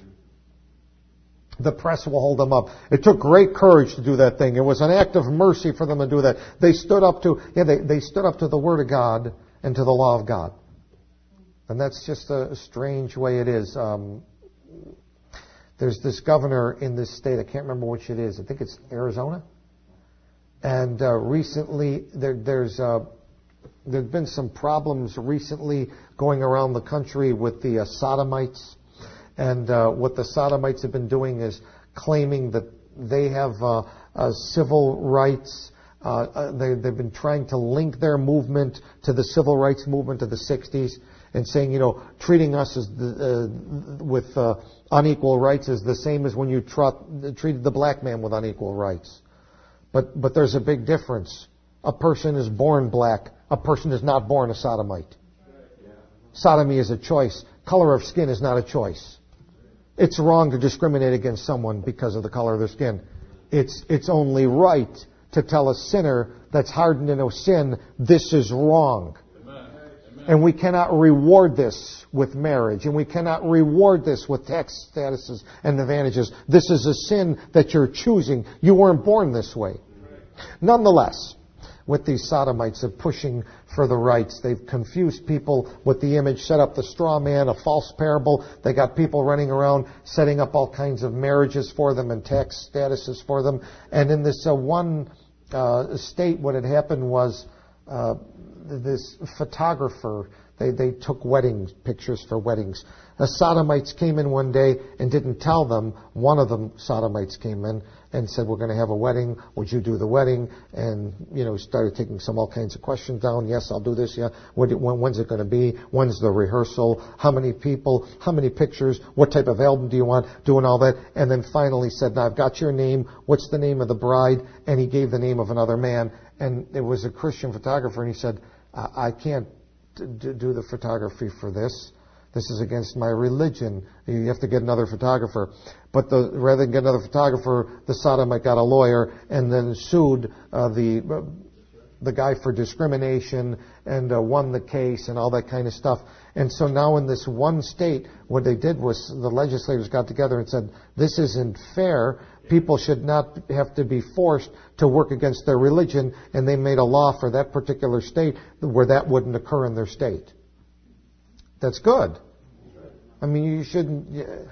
The press will hold them up. It took great courage to do that thing. It was an act of mercy for them to do that. They stood up to the Word of God and to the law of God. And that's just a strange way it is. There's this governor in this state, I can't remember which it is. I think it's Arizona. And recently, there's been some problems recently going around the country with the Sodomites. And what the Sodomites have been doing is claiming that they have civil rights. They've been trying to link their movement to the civil rights movement of the 60s and saying, treating us as with unequal rights is the same as when you treated the black man with unequal rights. But there's a big difference. A person is born black. A person is not born a sodomite. Sodomy is a choice. Color of skin is not a choice. It's wrong to discriminate against someone because of the color of their skin. It's only right to tell a sinner that's hardened in a sin, this is wrong. And we cannot reward this with marriage. And we cannot reward this with tax statuses and advantages. This is a sin that you're choosing. You weren't born this way. Nonetheless, with these sodomites of pushing for the rights, they've confused people with the image, set up the straw man, a false parable. They got people running around setting up all kinds of marriages for them and tax statuses for them. And in this one state, what had happened was this photographer, they took pictures for weddings. The Sodomites came in one day and didn't tell them. One of them, Sodomites, came in and said, we're going to have a wedding. Would you do the wedding? And, started taking all kinds of questions down. Yes, I'll do this. Yeah. When's it going to be? When's the rehearsal? How many people? How many pictures? What type of album do you want? Doing all that. And then finally said, now I've got your name. What's the name of the bride? And he gave the name of another man. And it was a Christian photographer. And he said, I can't do the photography for this. This is against my religion. You have to get another photographer. But rather than get another photographer, the Sodomite got a lawyer and then sued the guy for discrimination and won the case and all that kind of stuff. And so now in this one state, what they did was the legislators got together and said, this isn't fair. People should not have to be forced to work against their religion. And they made a law for that particular state where that wouldn't occur in their state. That's good. I mean, you shouldn't...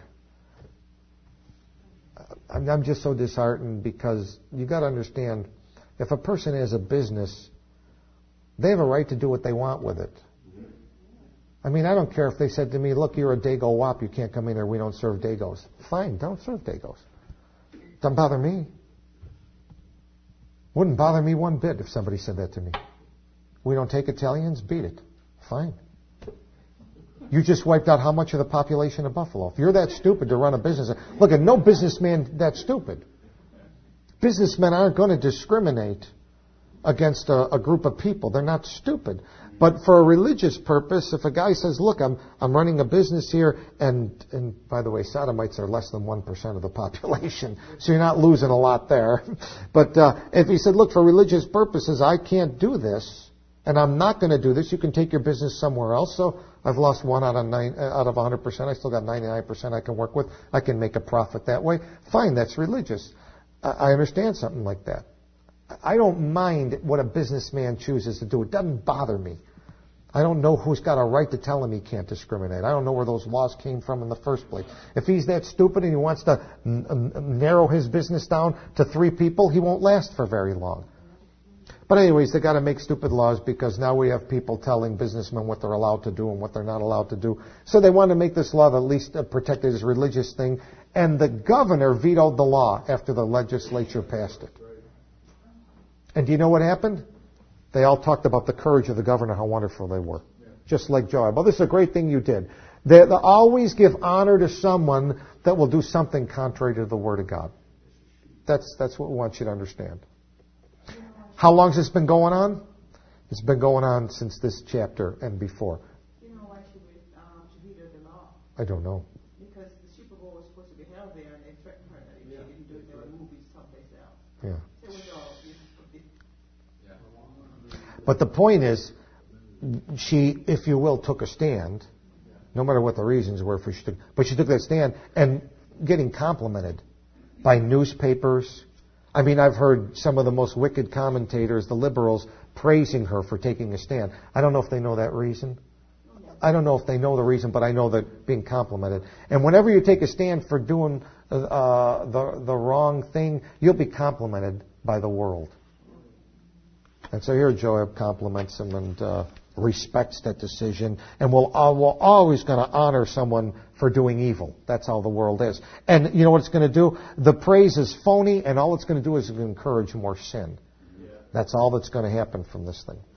I'm just so disheartened because you got to understand, if a person has a business, they have a right to do what they want with it. I mean, I don't care if they said to me, look, you're a Dago Wop, you can't come in here, we don't serve Dagos. Fine, don't serve Dagos. Doesn't bother me. Wouldn't bother me one bit if somebody said that to me. We don't take Italians? Beat it. Fine. You just wiped out how much of the population of Buffalo? If you're that stupid to run a business, look, no businessman that stupid. Businessmen aren't going to discriminate against a group of people. They're not stupid. But for a religious purpose, if a guy says, look, I'm running a business here, and by the way, sodomites are less than 1% of the population, so you're not losing a lot there. But if he said, look, for religious purposes, I can't do this, and I'm not going to do this, you can take your business somewhere else. So I've lost 1 out of 100%. I still got 99% I can work with. I can make a profit that way. Fine, that's religious. I understand something like that. I don't mind what a businessman chooses to do. It doesn't bother me. I don't know who's got a right to tell him he can't discriminate. I don't know where those laws came from in the first place. If he's that stupid and he wants to narrow his business down to 3 people, he won't last for very long. But anyways, they got to make stupid laws because now we have people telling businessmen what they're allowed to do and what they're not allowed to do. So they want to make this law that at least protected his religious thing. And the governor vetoed the law after the legislature passed it. And do you know what happened? They all talked about the courage of the governor, how wonderful they were. Just like Joab. Well, this is a great thing you did. They always give honor to someone that will do something contrary to the Word of God. That's what we want you to understand. How long has this been going on? It's been going on since this chapter and before. You know why she vetoed the law? I don't know. Because the Super Bowl was supposed to be held there, and they threatened her that if she didn't do it, they would move it someplace else. Yeah. So it was all. But the point is, she, if you will, took a stand, no matter what the reasons were for she took. But she took that stand and getting complimented by newspapers. I mean, I've heard some of the most wicked commentators, the liberals, praising her for taking a stand. I don't know if they know that reason. I don't know if they know the reason, but I know that being complimented. And whenever you take a stand for doing the wrong thing, you'll be complimented by the world. And so here Joab compliments him and respects that decision, and we're always going to honor someone for doing evil. That's how the world is. And you know what it's going to do? The praise is phony, and all it's going to do is encourage more sin. That's all that's going to happen from this thing.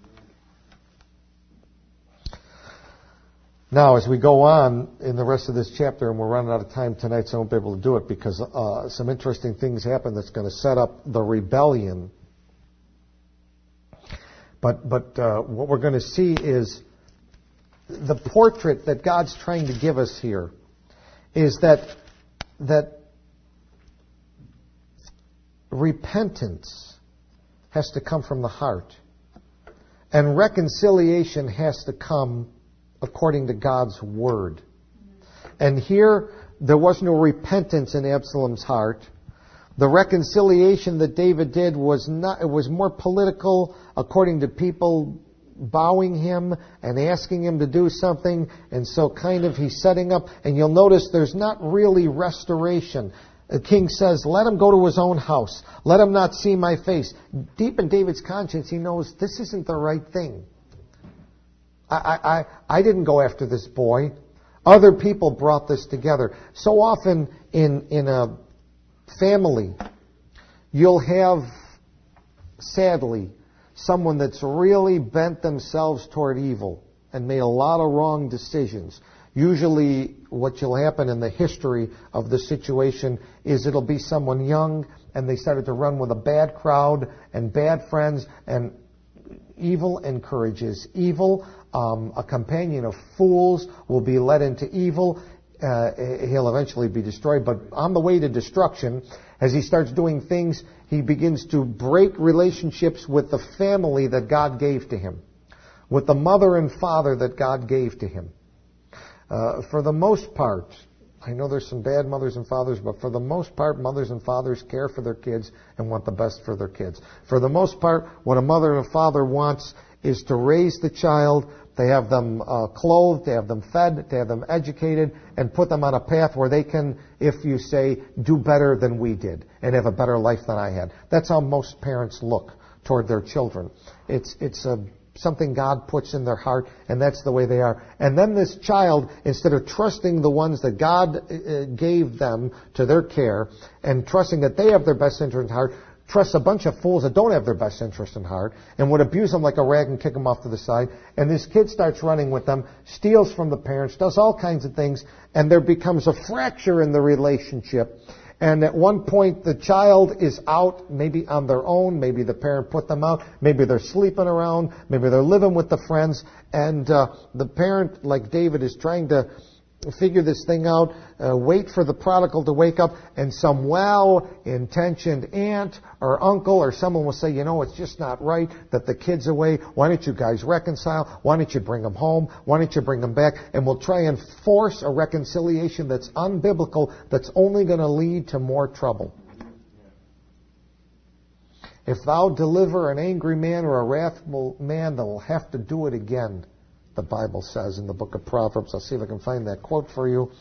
Now, as we go on in the rest of this chapter, and we're running out of time tonight, so I won't be able to do it because some interesting things happen that's going to set up the rebellion. But what we're going to see is the portrait that God's trying to give us here is that repentance has to come from the heart, and reconciliation has to come according to God's word. And here there was no repentance in Absalom's heart. The reconciliation that David did was not, it was more political, according to people bowing him and asking him to do something, and so kind of he's setting up, and you'll notice there's not really restoration. The king says, let him go to his own house. Let him not see my face. Deep in David's conscience, he knows this isn't the right thing. I didn't go after this boy. Other people brought this together. So often in a family, you'll have, sadly, someone that's really bent themselves toward evil and made a lot of wrong decisions. Usually what will happen in the history of the situation is it'll be someone young and they started to run with a bad crowd and bad friends, and evil encourages evil. A companion of fools will be led into evil. He'll eventually be destroyed. But on the way to destruction, as he starts doing things, he begins to break relationships with the family that God gave to him, with the mother and father that God gave to him. For the most part, I know there's some bad mothers and fathers, but for the most part, mothers and fathers care for their kids and want the best for their kids. For the most part, what a mother and a father wants is to raise the child. They have them clothed, they have them fed, they have them educated, and put them on a path where they can, if you say, do better than we did and have a better life than I had. That's how most parents look toward their children. It's something God puts in their heart, and that's the way they are. And then this child, instead of trusting the ones that God gave them to their care and trusting that they have their best interest in heart, trusts a bunch of fools that don't have their best interest in heart and would abuse them like a rag and kick them off to the side. And this kid starts running with them, steals from the parents, does all kinds of things, and there becomes a fracture in the relationship. And at one point, the child is out, maybe on their own. Maybe the parent put them out. Maybe they're sleeping around. Maybe they're living with the friends. And the parent, like David, is trying to figure this thing out, wait for the prodigal to wake up, and some well-intentioned aunt or uncle or someone will say, it's just not right that the kid's away. Why don't you guys reconcile? Why don't you bring him home? Why don't you bring him back? And we'll try and force a reconciliation that's unbiblical, that's only going to lead to more trouble. If thou deliver an angry man or a wrathful man, they'll have to do it again, the Bible says in the book of Proverbs. I'll see if I can find that quote for you.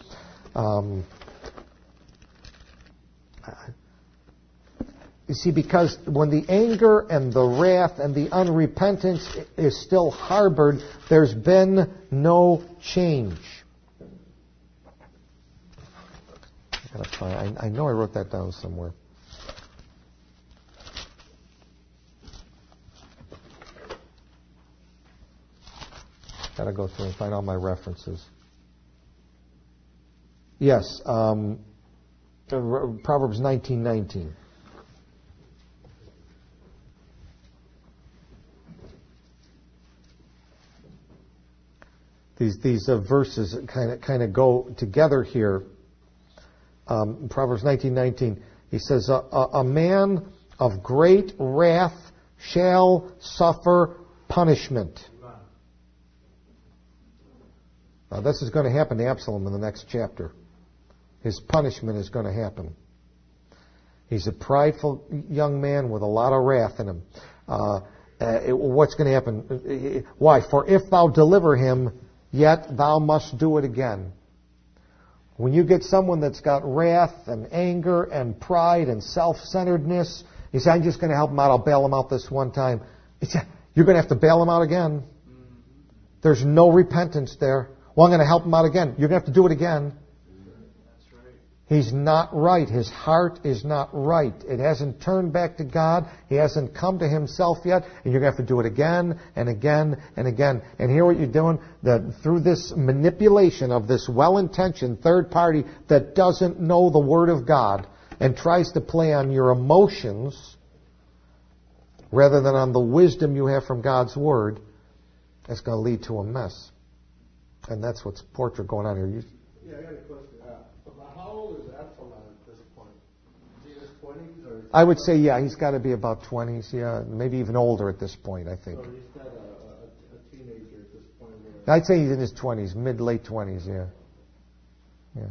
You see, because when the anger and the wrath and the unrepentance is still harbored, there's been no change. I know I wrote that down somewhere. Got to go through and find all my references. Yes, Proverbs 19:19. These verses kind of go together here. Proverbs 19:19. He says, "A man of great wrath shall suffer punishment." Now, this is going to happen to Absalom in the next chapter. His punishment is going to happen. He's a prideful young man with a lot of wrath in him. What's going to happen? Why? For if thou deliver him, yet thou must do it again. When you get someone that's got wrath and anger and pride and self-centeredness, you say, I'm just going to help him out. I'll bail him out this one time. You're going to have to bail him out again. There's no repentance there. Well, I'm going to help him out again. You're going to have to do it again. That's right. He's not right. His heart is not right. It hasn't turned back to God. He hasn't come to himself yet. And you're going to have to do it again and again and again. And here what you're doing, that through this manipulation of this well-intentioned third party that doesn't know the Word of God and tries to play on your emotions rather than on the wisdom you have from God's Word, it's going to lead to a mess. And that's what's portrait going on here. Yeah, I got a question. How old is Absalom at this point? Is he in his 20s? Or I would say, yeah, he's got to be about 20s, yeah, maybe even older at this point, I think. So he's not a teenager at this point? I'd say he's in his 20s, late 20s, yeah. Yeah.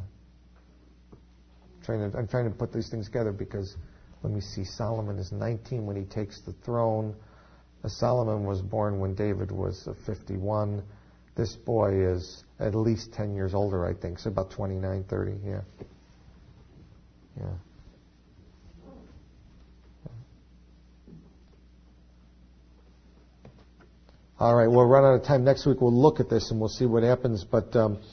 I'm trying to put these things together because, let me see, Solomon is 19 when he takes the throne. Solomon was born when David was 51. This boy is at least 10 years older, I think. So about 29, 30, yeah. Yeah. All right, we'll run out of time. Next week we'll look at this and we'll see what happens. But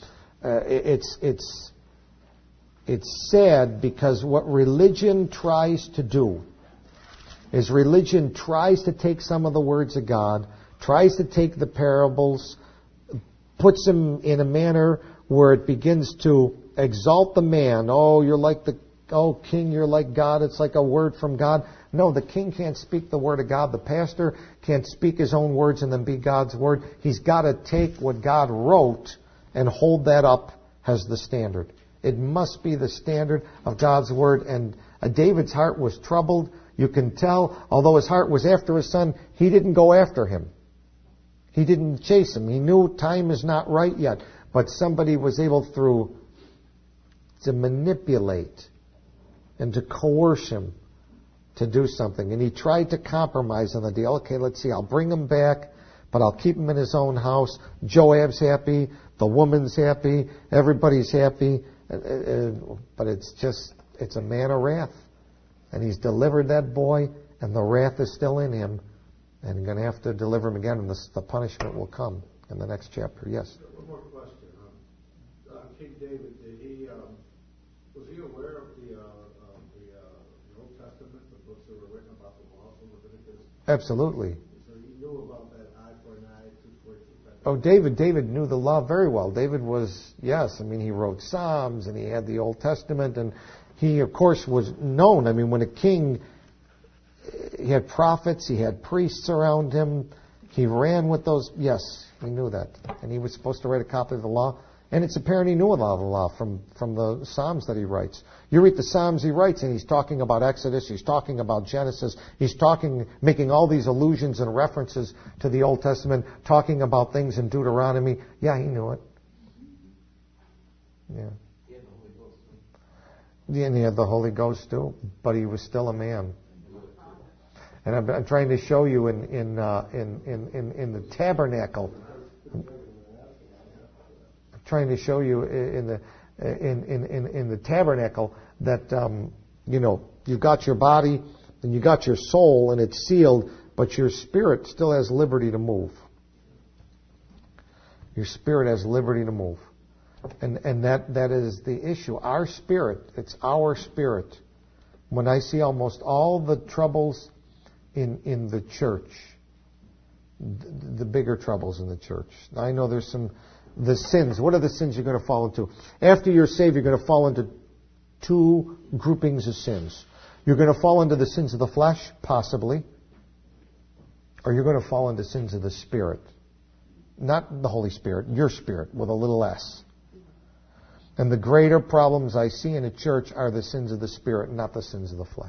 it's sad because what religion tries to do is religion tries to take some of the words of God, tries to take the parables, puts him in a manner where it begins to exalt the man. Oh, you're like king, you're like God. It's like a word from God. No, the king can't speak the word of God. The pastor can't speak his own words and then be God's word. He's got to take what God wrote and hold that up as the standard. It must be the standard of God's word. And David's heart was troubled. You can tell, although his heart was after his son, he didn't go after him. He didn't chase him. He knew time is not right yet. But somebody was able to manipulate and to coerce him to do something. And he tried to compromise on the deal. Okay, let's see, I'll bring him back, but I'll keep him in his own house. Joab's happy. The woman's happy. Everybody's happy. But it's a man of wrath. And he's delivered that boy, and the wrath is still in him. And you're going to have to deliver him again, and the punishment will come in the next chapter. Yes? One more question. King David, was he aware of the Old Testament, the books that were written about the laws of Leviticus? Absolutely. So he knew about that eye for an eye, tooth for a tooth. Oh, David knew the law very well. David was, yes, he wrote Psalms, and he had the Old Testament, and He, of course, was known. I mean, when a king, he had prophets, he had priests around him. He ran with those. Yes, he knew that. And he was supposed to write a copy of the law. And it's apparent he knew a lot of the law from the Psalms that he writes. You read the Psalms he writes, and he's talking about Exodus, he's talking about Genesis, he's making all these allusions and references to the Old Testament, talking about things in Deuteronomy. Yeah, he knew it. Yeah. And he had the Holy Ghost too, but he was still a man. And I'm trying to show you in the tabernacle. Trying to show you in the tabernacle that you've got your body and you got your soul and it's sealed, but your spirit still has liberty to move. Your spirit has liberty to move, and that is the issue. Our spirit, it's our spirit. When I see almost all the troubles in the church, the bigger troubles in the church. I know there's the sins. What are the sins you're going to fall into? After you're saved, you're going to fall into two groupings of sins. You're going to fall into the sins of the flesh, possibly, or you're going to fall into sins of the Spirit. Not the Holy Spirit, your spirit, with a little s. And the greater problems I see in a church are the sins of the Spirit, not the sins of the flesh.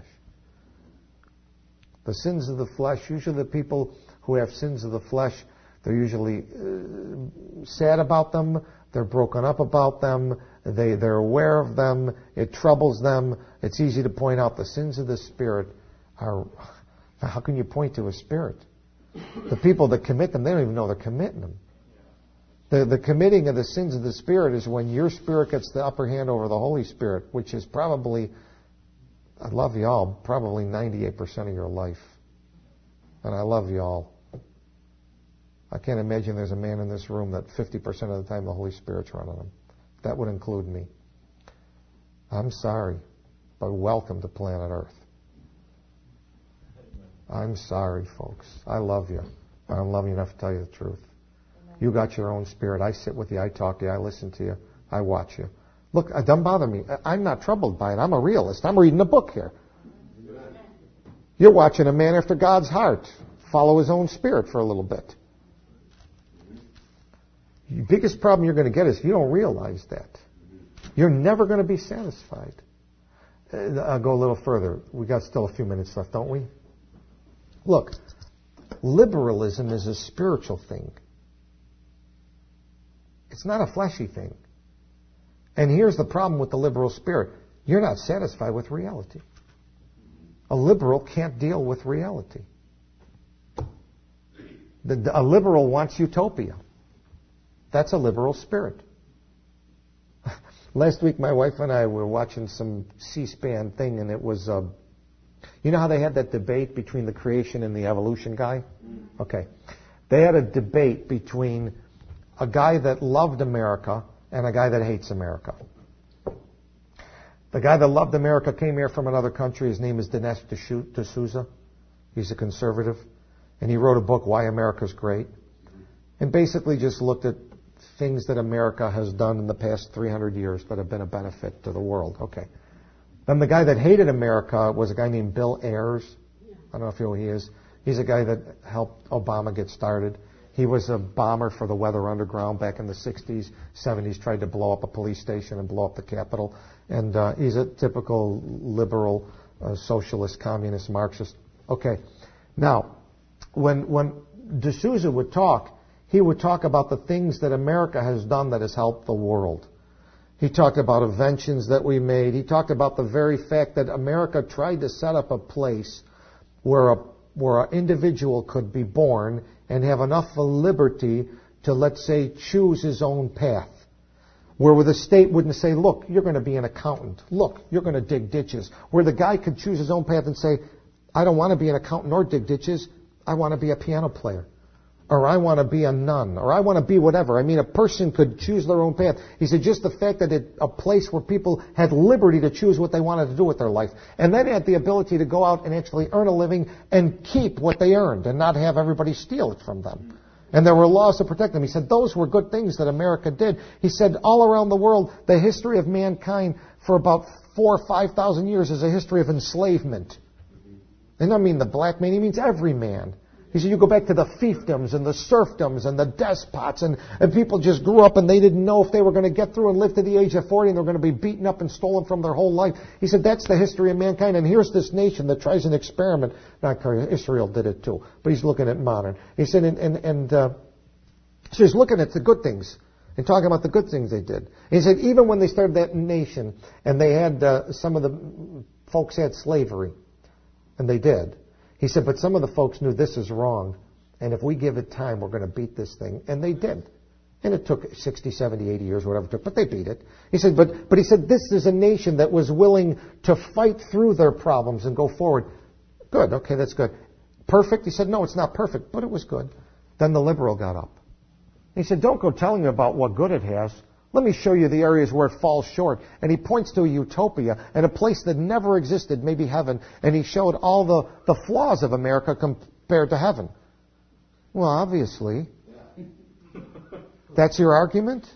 The sins of the flesh, usually the people who have sins of the flesh, they're usually sad about them. They're broken up about them. They're aware of them. It troubles them. It's easy to point out the sins of the Spirit are... How can you point to a spirit? The people that commit them, they don't even know they're committing them. The committing of the sins of the Spirit is when your spirit gets the upper hand over the Holy Spirit, which is probably, I love you all, probably 98% of your life. And I love you all. I can't imagine there's a man in this room that 50% of the time the Holy Spirit's running him. That would include me. I'm sorry, but welcome to planet Earth. I'm sorry, folks. I love you. I don't love you enough to tell you the truth. You got your own spirit. I sit with you. I talk to you. I listen to you. I watch you. Look, it doesn't bother me. I'm not troubled by it. I'm a realist. I'm reading a book here. You're watching a man after God's heart follow his own spirit for a little bit. The biggest problem you're going to get is if you don't realize that. You're never going to be satisfied. I'll go a little further. We got still a few minutes left, don't we? Look, liberalism is a spiritual thing. It's not a fleshy thing. And here's the problem with the liberal spirit. You're not satisfied with reality. A liberal can't deal with reality. A liberal wants utopia. That's a liberal spirit. Last week, my wife and I were watching some C-SPAN thing, and it was, you know how they had that debate between the creation and the evolution guy? Okay. They had a debate between a guy that loved America and a guy that hates America. The guy that loved America came here from another country. His name is Dinesh D'Souza. He's a conservative. And he wrote a book, Why America's Great. And basically just looked at things that America has done in the past 300 years that have been a benefit to the world. Okay. Then the guy that hated America was a guy named Bill Ayers. I don't know if you know who he is. He's a guy that helped Obama get started. He was a bomber for the Weather Underground back in the 60s, 70s, tried to blow up a police station and blow up the Capitol. And he's a typical liberal, socialist, communist, Marxist. Okay. Now, when D'Souza would talk, he would talk about the things that America has done that has helped the world. He talked about inventions that we made. He talked about the very fact that America tried to set up a place where an individual could be born and have enough liberty to, let's say, choose his own path. Where the state wouldn't say, look, you're going to be an accountant. Look, you're going to dig ditches. Where the guy could choose his own path and say, I don't want to be an accountant or dig ditches. I want to be a piano player. Or I want to be a nun. Or I want to be whatever. I mean, a person could choose their own path. He said just the fact that a place where people had liberty to choose what they wanted to do with their life. And then had the ability to go out and actually earn a living and keep what they earned and not have everybody steal it from them. And there were laws to protect them. He said those were good things that America did. He said all around the world, the history of mankind for about 4,000 or 5,000 years is a history of enslavement. And I mean the black man, he means every man. He said you go back to the fiefdoms and the serfdoms and the despots, and people just grew up and they didn't know if they were going to get through and live to the age of 40 and they're going to be beaten up and stolen from their whole life. He said that's the history of mankind, and here's this nation that tries an experiment. Not Israel did it too, but he's looking at modern. He said, so he's looking at the good things and talking about the good things they did. He said even when they started that nation and they had, some of the folks had slavery, and they did. He said, but some of the folks knew this is wrong, and if we give it time, we're going to beat this thing. And they did. And it took 60, 70, 80 years, whatever it took, but they beat it. He said, but he said, this is a nation that was willing to fight through their problems and go forward. Good, okay, that's good. Perfect? He said, no, it's not perfect, but it was good. Then the liberal got up. He said, don't go telling me about what good it has. Let me show you the areas where it falls short. And he points to a utopia and a place that never existed, maybe heaven. And he showed all the flaws of America compared to heaven. Well, obviously. That's your argument?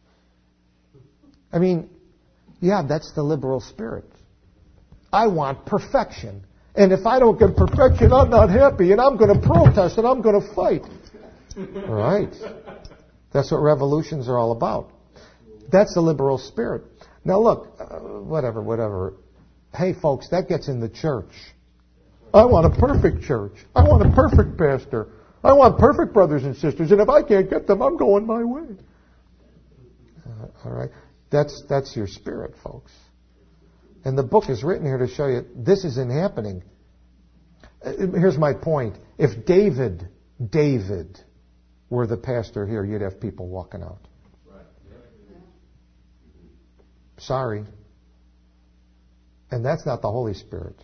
I mean, yeah, that's the liberal spirit. I want perfection. And if I don't get perfection, I'm not happy. And I'm going to protest and I'm going to fight. All right. That's what revolutions are all about. That's the liberal spirit. Now look, whatever. Hey folks, that gets in the church. I want a perfect church. I want a perfect pastor. I want perfect brothers and sisters. And if I can't get them, I'm going my way. All right. That's your spirit, folks. And the book is written here to show you this isn't happening. Here's my point. If David were the pastor here, you'd have people walking out. Sorry. And that's not the Holy Spirit.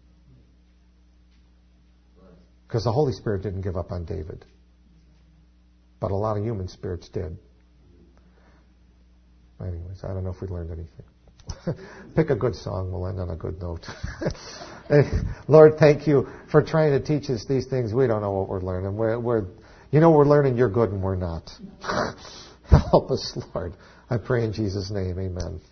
Because the Holy Spirit didn't give up on David. But a lot of human spirits did. Anyways, I don't know if we learned anything. Pick a good song. We'll end on a good note. Lord, thank you for trying to teach us these things. We don't know what we're learning. We're learning you're good and we're not. Help us, Lord. I pray in Jesus' name. Amen.